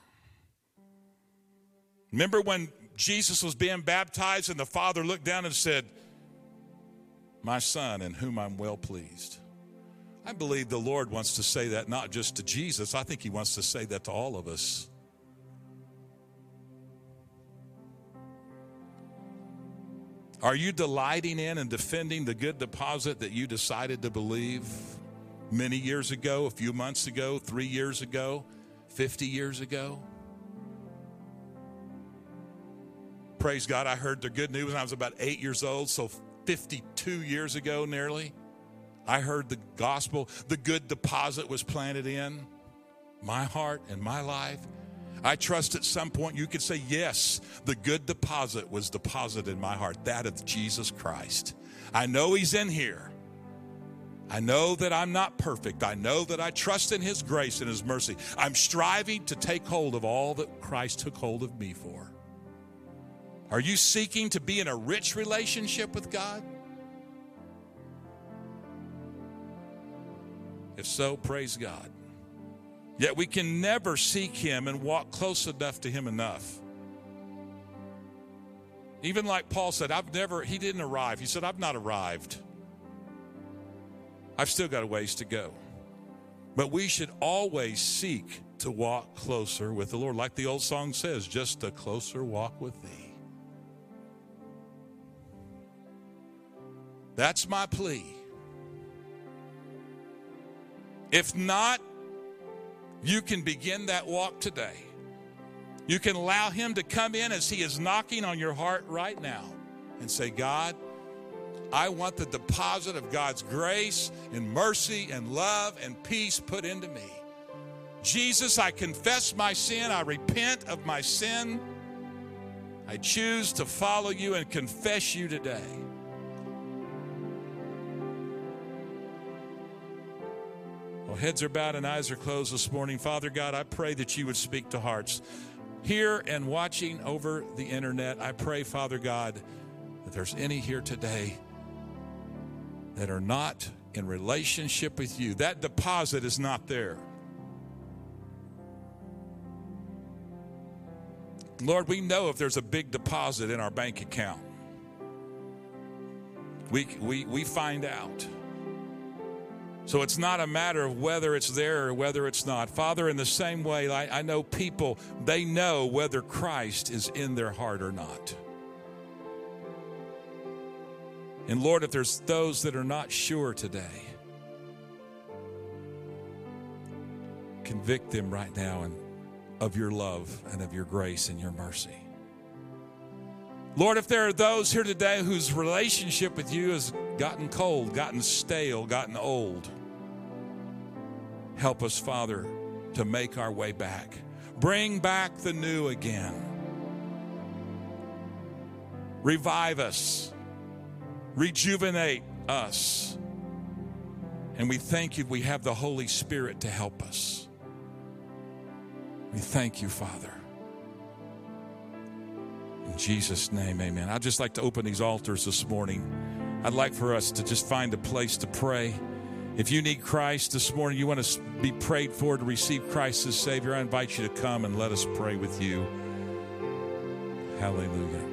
Remember when Jesus was being baptized and the Father looked down and said, my Son in whom I'm well pleased. I believe the Lord wants to say that not just to Jesus. I think he wants to say that to all of us. Are you delighting in and defending the good deposit that you decided to believe many years ago, a few months ago, three years ago, fifty years ago? Praise God, I heard the good news when I was about eight years old, so fifty-two years ago nearly. I heard the gospel, the good deposit was planted in my heart and my life. I trust at some point you could say, yes, the good deposit was deposited in my heart, that of Jesus Christ. I know he's in here. I know that I'm not perfect. I know that I trust in his grace and his mercy. I'm striving to take hold of all that Christ took hold of me for. Are you seeking to be in a rich relationship with God? If so, praise God. Yet we can never seek him and walk close enough to him enough Even like Paul said, I've never, he didn't arrive. He said, I've not arrived. I've still got a ways to go. But we should always seek to walk closer with the Lord. Like the old song says, just a closer walk with thee. That's my plea. If not, you can begin that walk today. You can allow him to come in as he is knocking on your heart right now and say, God, I want the deposit of God's grace and mercy and love and peace put into me. Jesus, I confess my sin. I repent of my sin. I choose to follow you and confess you today. Well, heads are bowed and eyes are closed this morning. Father God, I pray that you would speak to hearts. Here and watching over the internet, I pray, Father God, that there's any here today that are not in relationship with you. That deposit is not there. Lord, we know if there's a big deposit in our bank account. We, we, we find out. So it's not a matter of whether it's there or whether it's not. Father, in the same way, I, I know people, they know whether Christ is in their heart or not. And Lord, if there's those that are not sure today, convict them right now and of your love and of your grace and your mercy. Lord, if there are those here today whose relationship with you has gotten cold, gotten stale, gotten old, help us, Father, to make our way back. Bring back the new again. Revive us. Rejuvenate us. And we thank you we have the Holy Spirit to help us. We thank you, Father. In Jesus' name, amen. I'd just like to open these altars this morning. I'd like for us to just find a place to pray. If you need Christ this morning, you want to be prayed for to receive Christ as Savior, I invite you to come and let us pray with you. Hallelujah.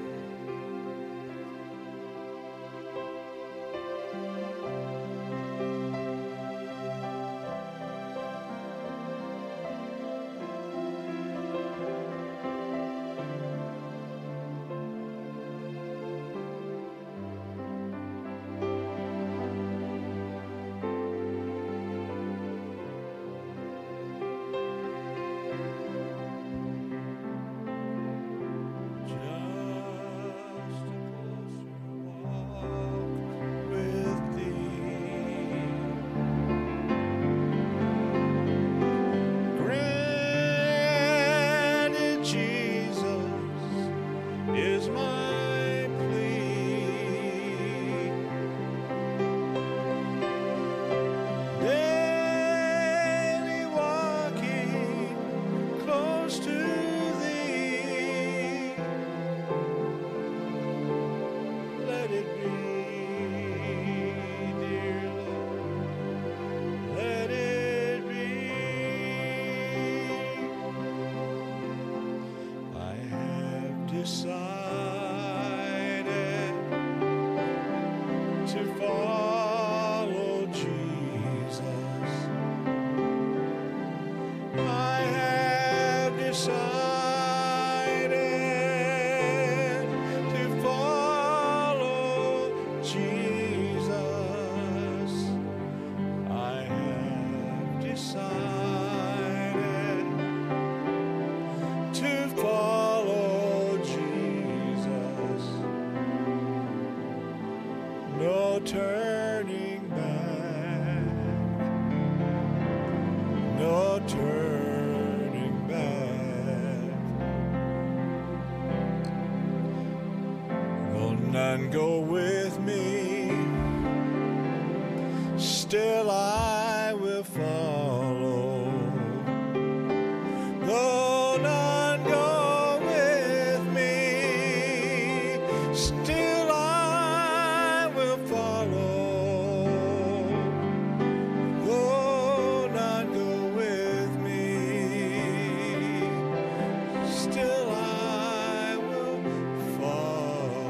Still I will follow.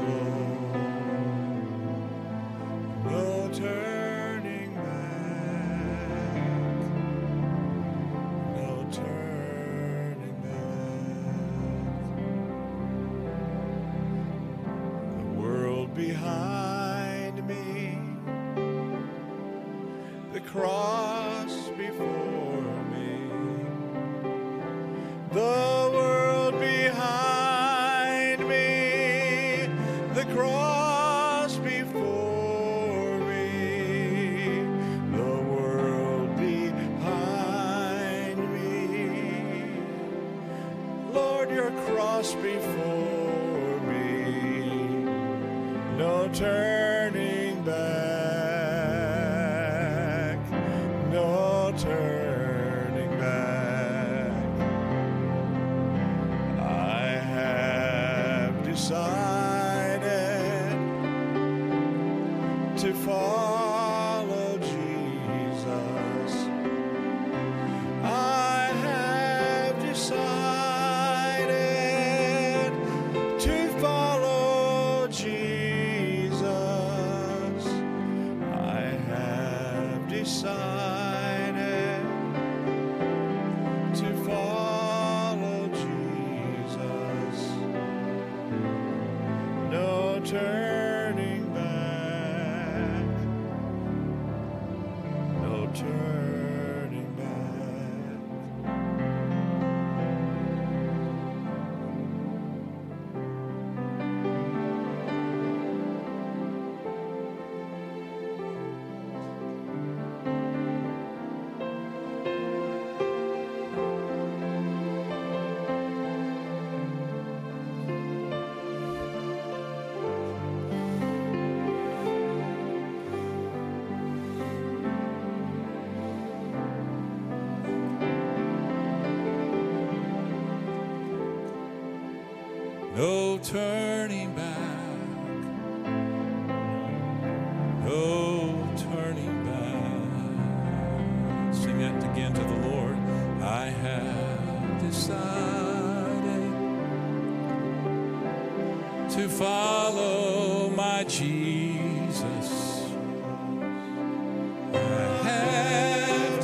cross before me, no turning back, no turning back. I have decided to follow Jesus. I have decided to follow Jesus. I have decided to follow Jesus. No turning back, no turning back. No turning back, no turning back. Sing that again to the Lord. I have decided to follow my Jesus. I have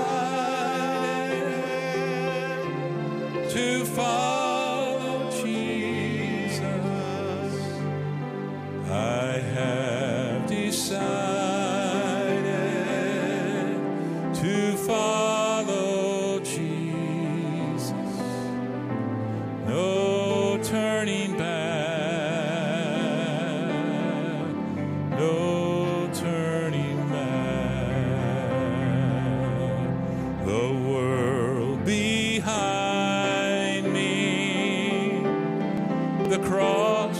decided to follow I have decided to follow Jesus. No turning back, no turning back. The world behind me, the cross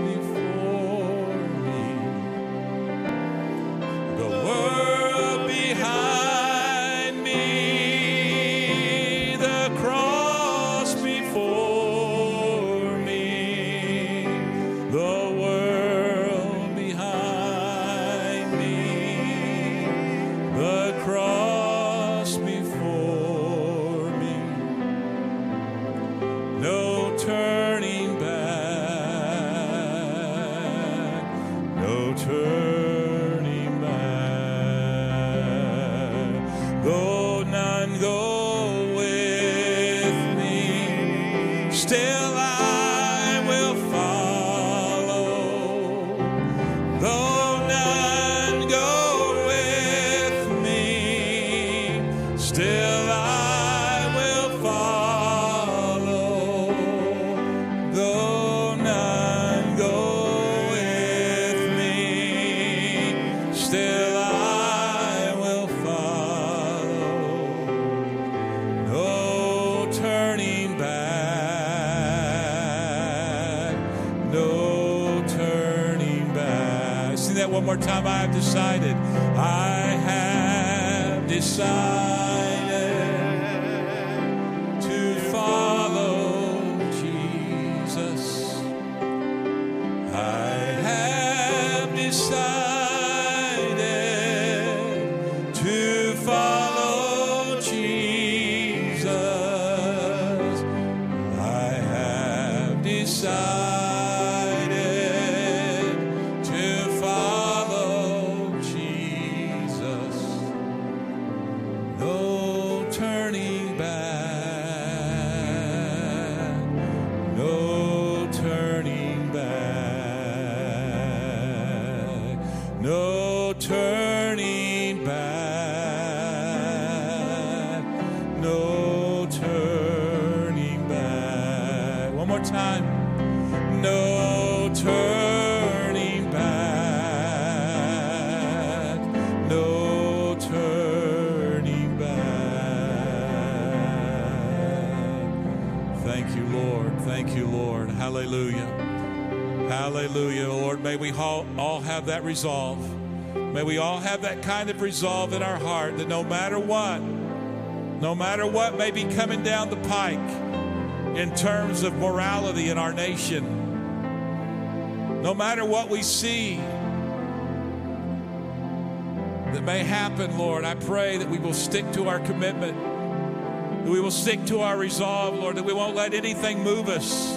one more time. I have decided. I have decided to follow Jesus. I have decided to follow Jesus. I have decided. Time. No turning back, no turning back. Thank you, Lord. Thank you, Lord. Hallelujah. Hallelujah, Lord. May we all, all have that resolve. May we all have that kind of resolve in our heart that no matter what, no matter what may be coming down the pike in terms of morality in our nation, no matter what we see that may happen, Lord, I pray that we will stick to our commitment, that we will stick to our resolve, Lord, that we won't let anything move us.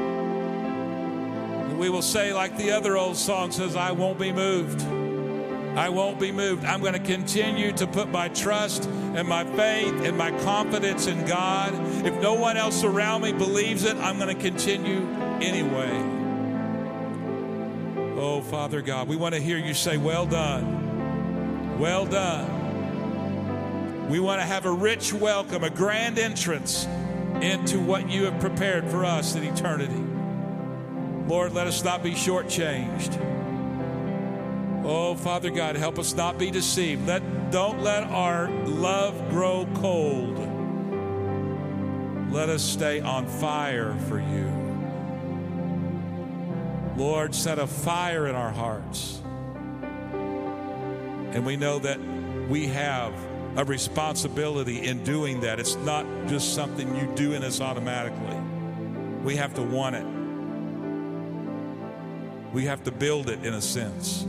That we will say, like the other old song says, I won't be moved. I won't be moved. I'm going to continue to put my trust and my faith and my confidence in God. If no one else around me believes it, I'm going to continue anyway. Oh, Father God, we want to hear you say, well done. Well done. We want to have a rich welcome, a grand entrance into what you have prepared for us in eternity. Lord, let us not be shortchanged. Oh, Father God, help us not be deceived. Let, don't let our love grow cold. Let us stay on fire for you. Lord, set a fire in our hearts. And we know that we have a responsibility in doing that. It's not just something you do in us automatically. We have to want it. We have to build it in a sense.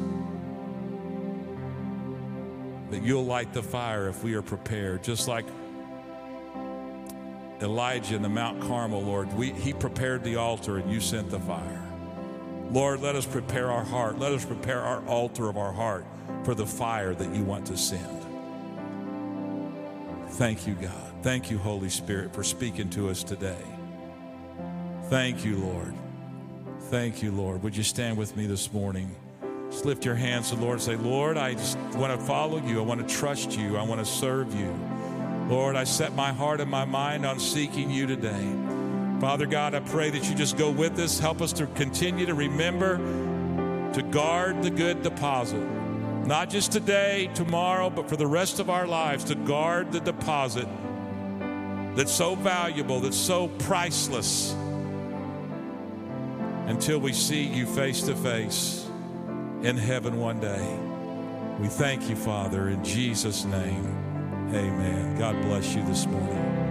That you'll light the fire if we are prepared. Just like Elijah in the Mount Carmel, Lord, we, he prepared the altar and you sent the fire. Lord, let us prepare our heart. Let us prepare our altar of our heart for the fire that you want to send. Thank you, God. Thank you, Holy Spirit, for speaking to us today. Thank you, Lord. Thank you, Lord. Would you stand with me this morning? Just lift your hands to the Lord and say, Lord, I just want to follow you. I want to trust you. I want to serve you. Lord, I set my heart and my mind on seeking you today. Father God, I pray that you just go with us. Help us to continue to remember to guard the good deposit. Not just today, tomorrow, but for the rest of our lives, to guard the deposit that's so valuable, that's so priceless, until we see you face to face in heaven one day. We thank you, Father, in Jesus' name. Amen. God bless you this morning.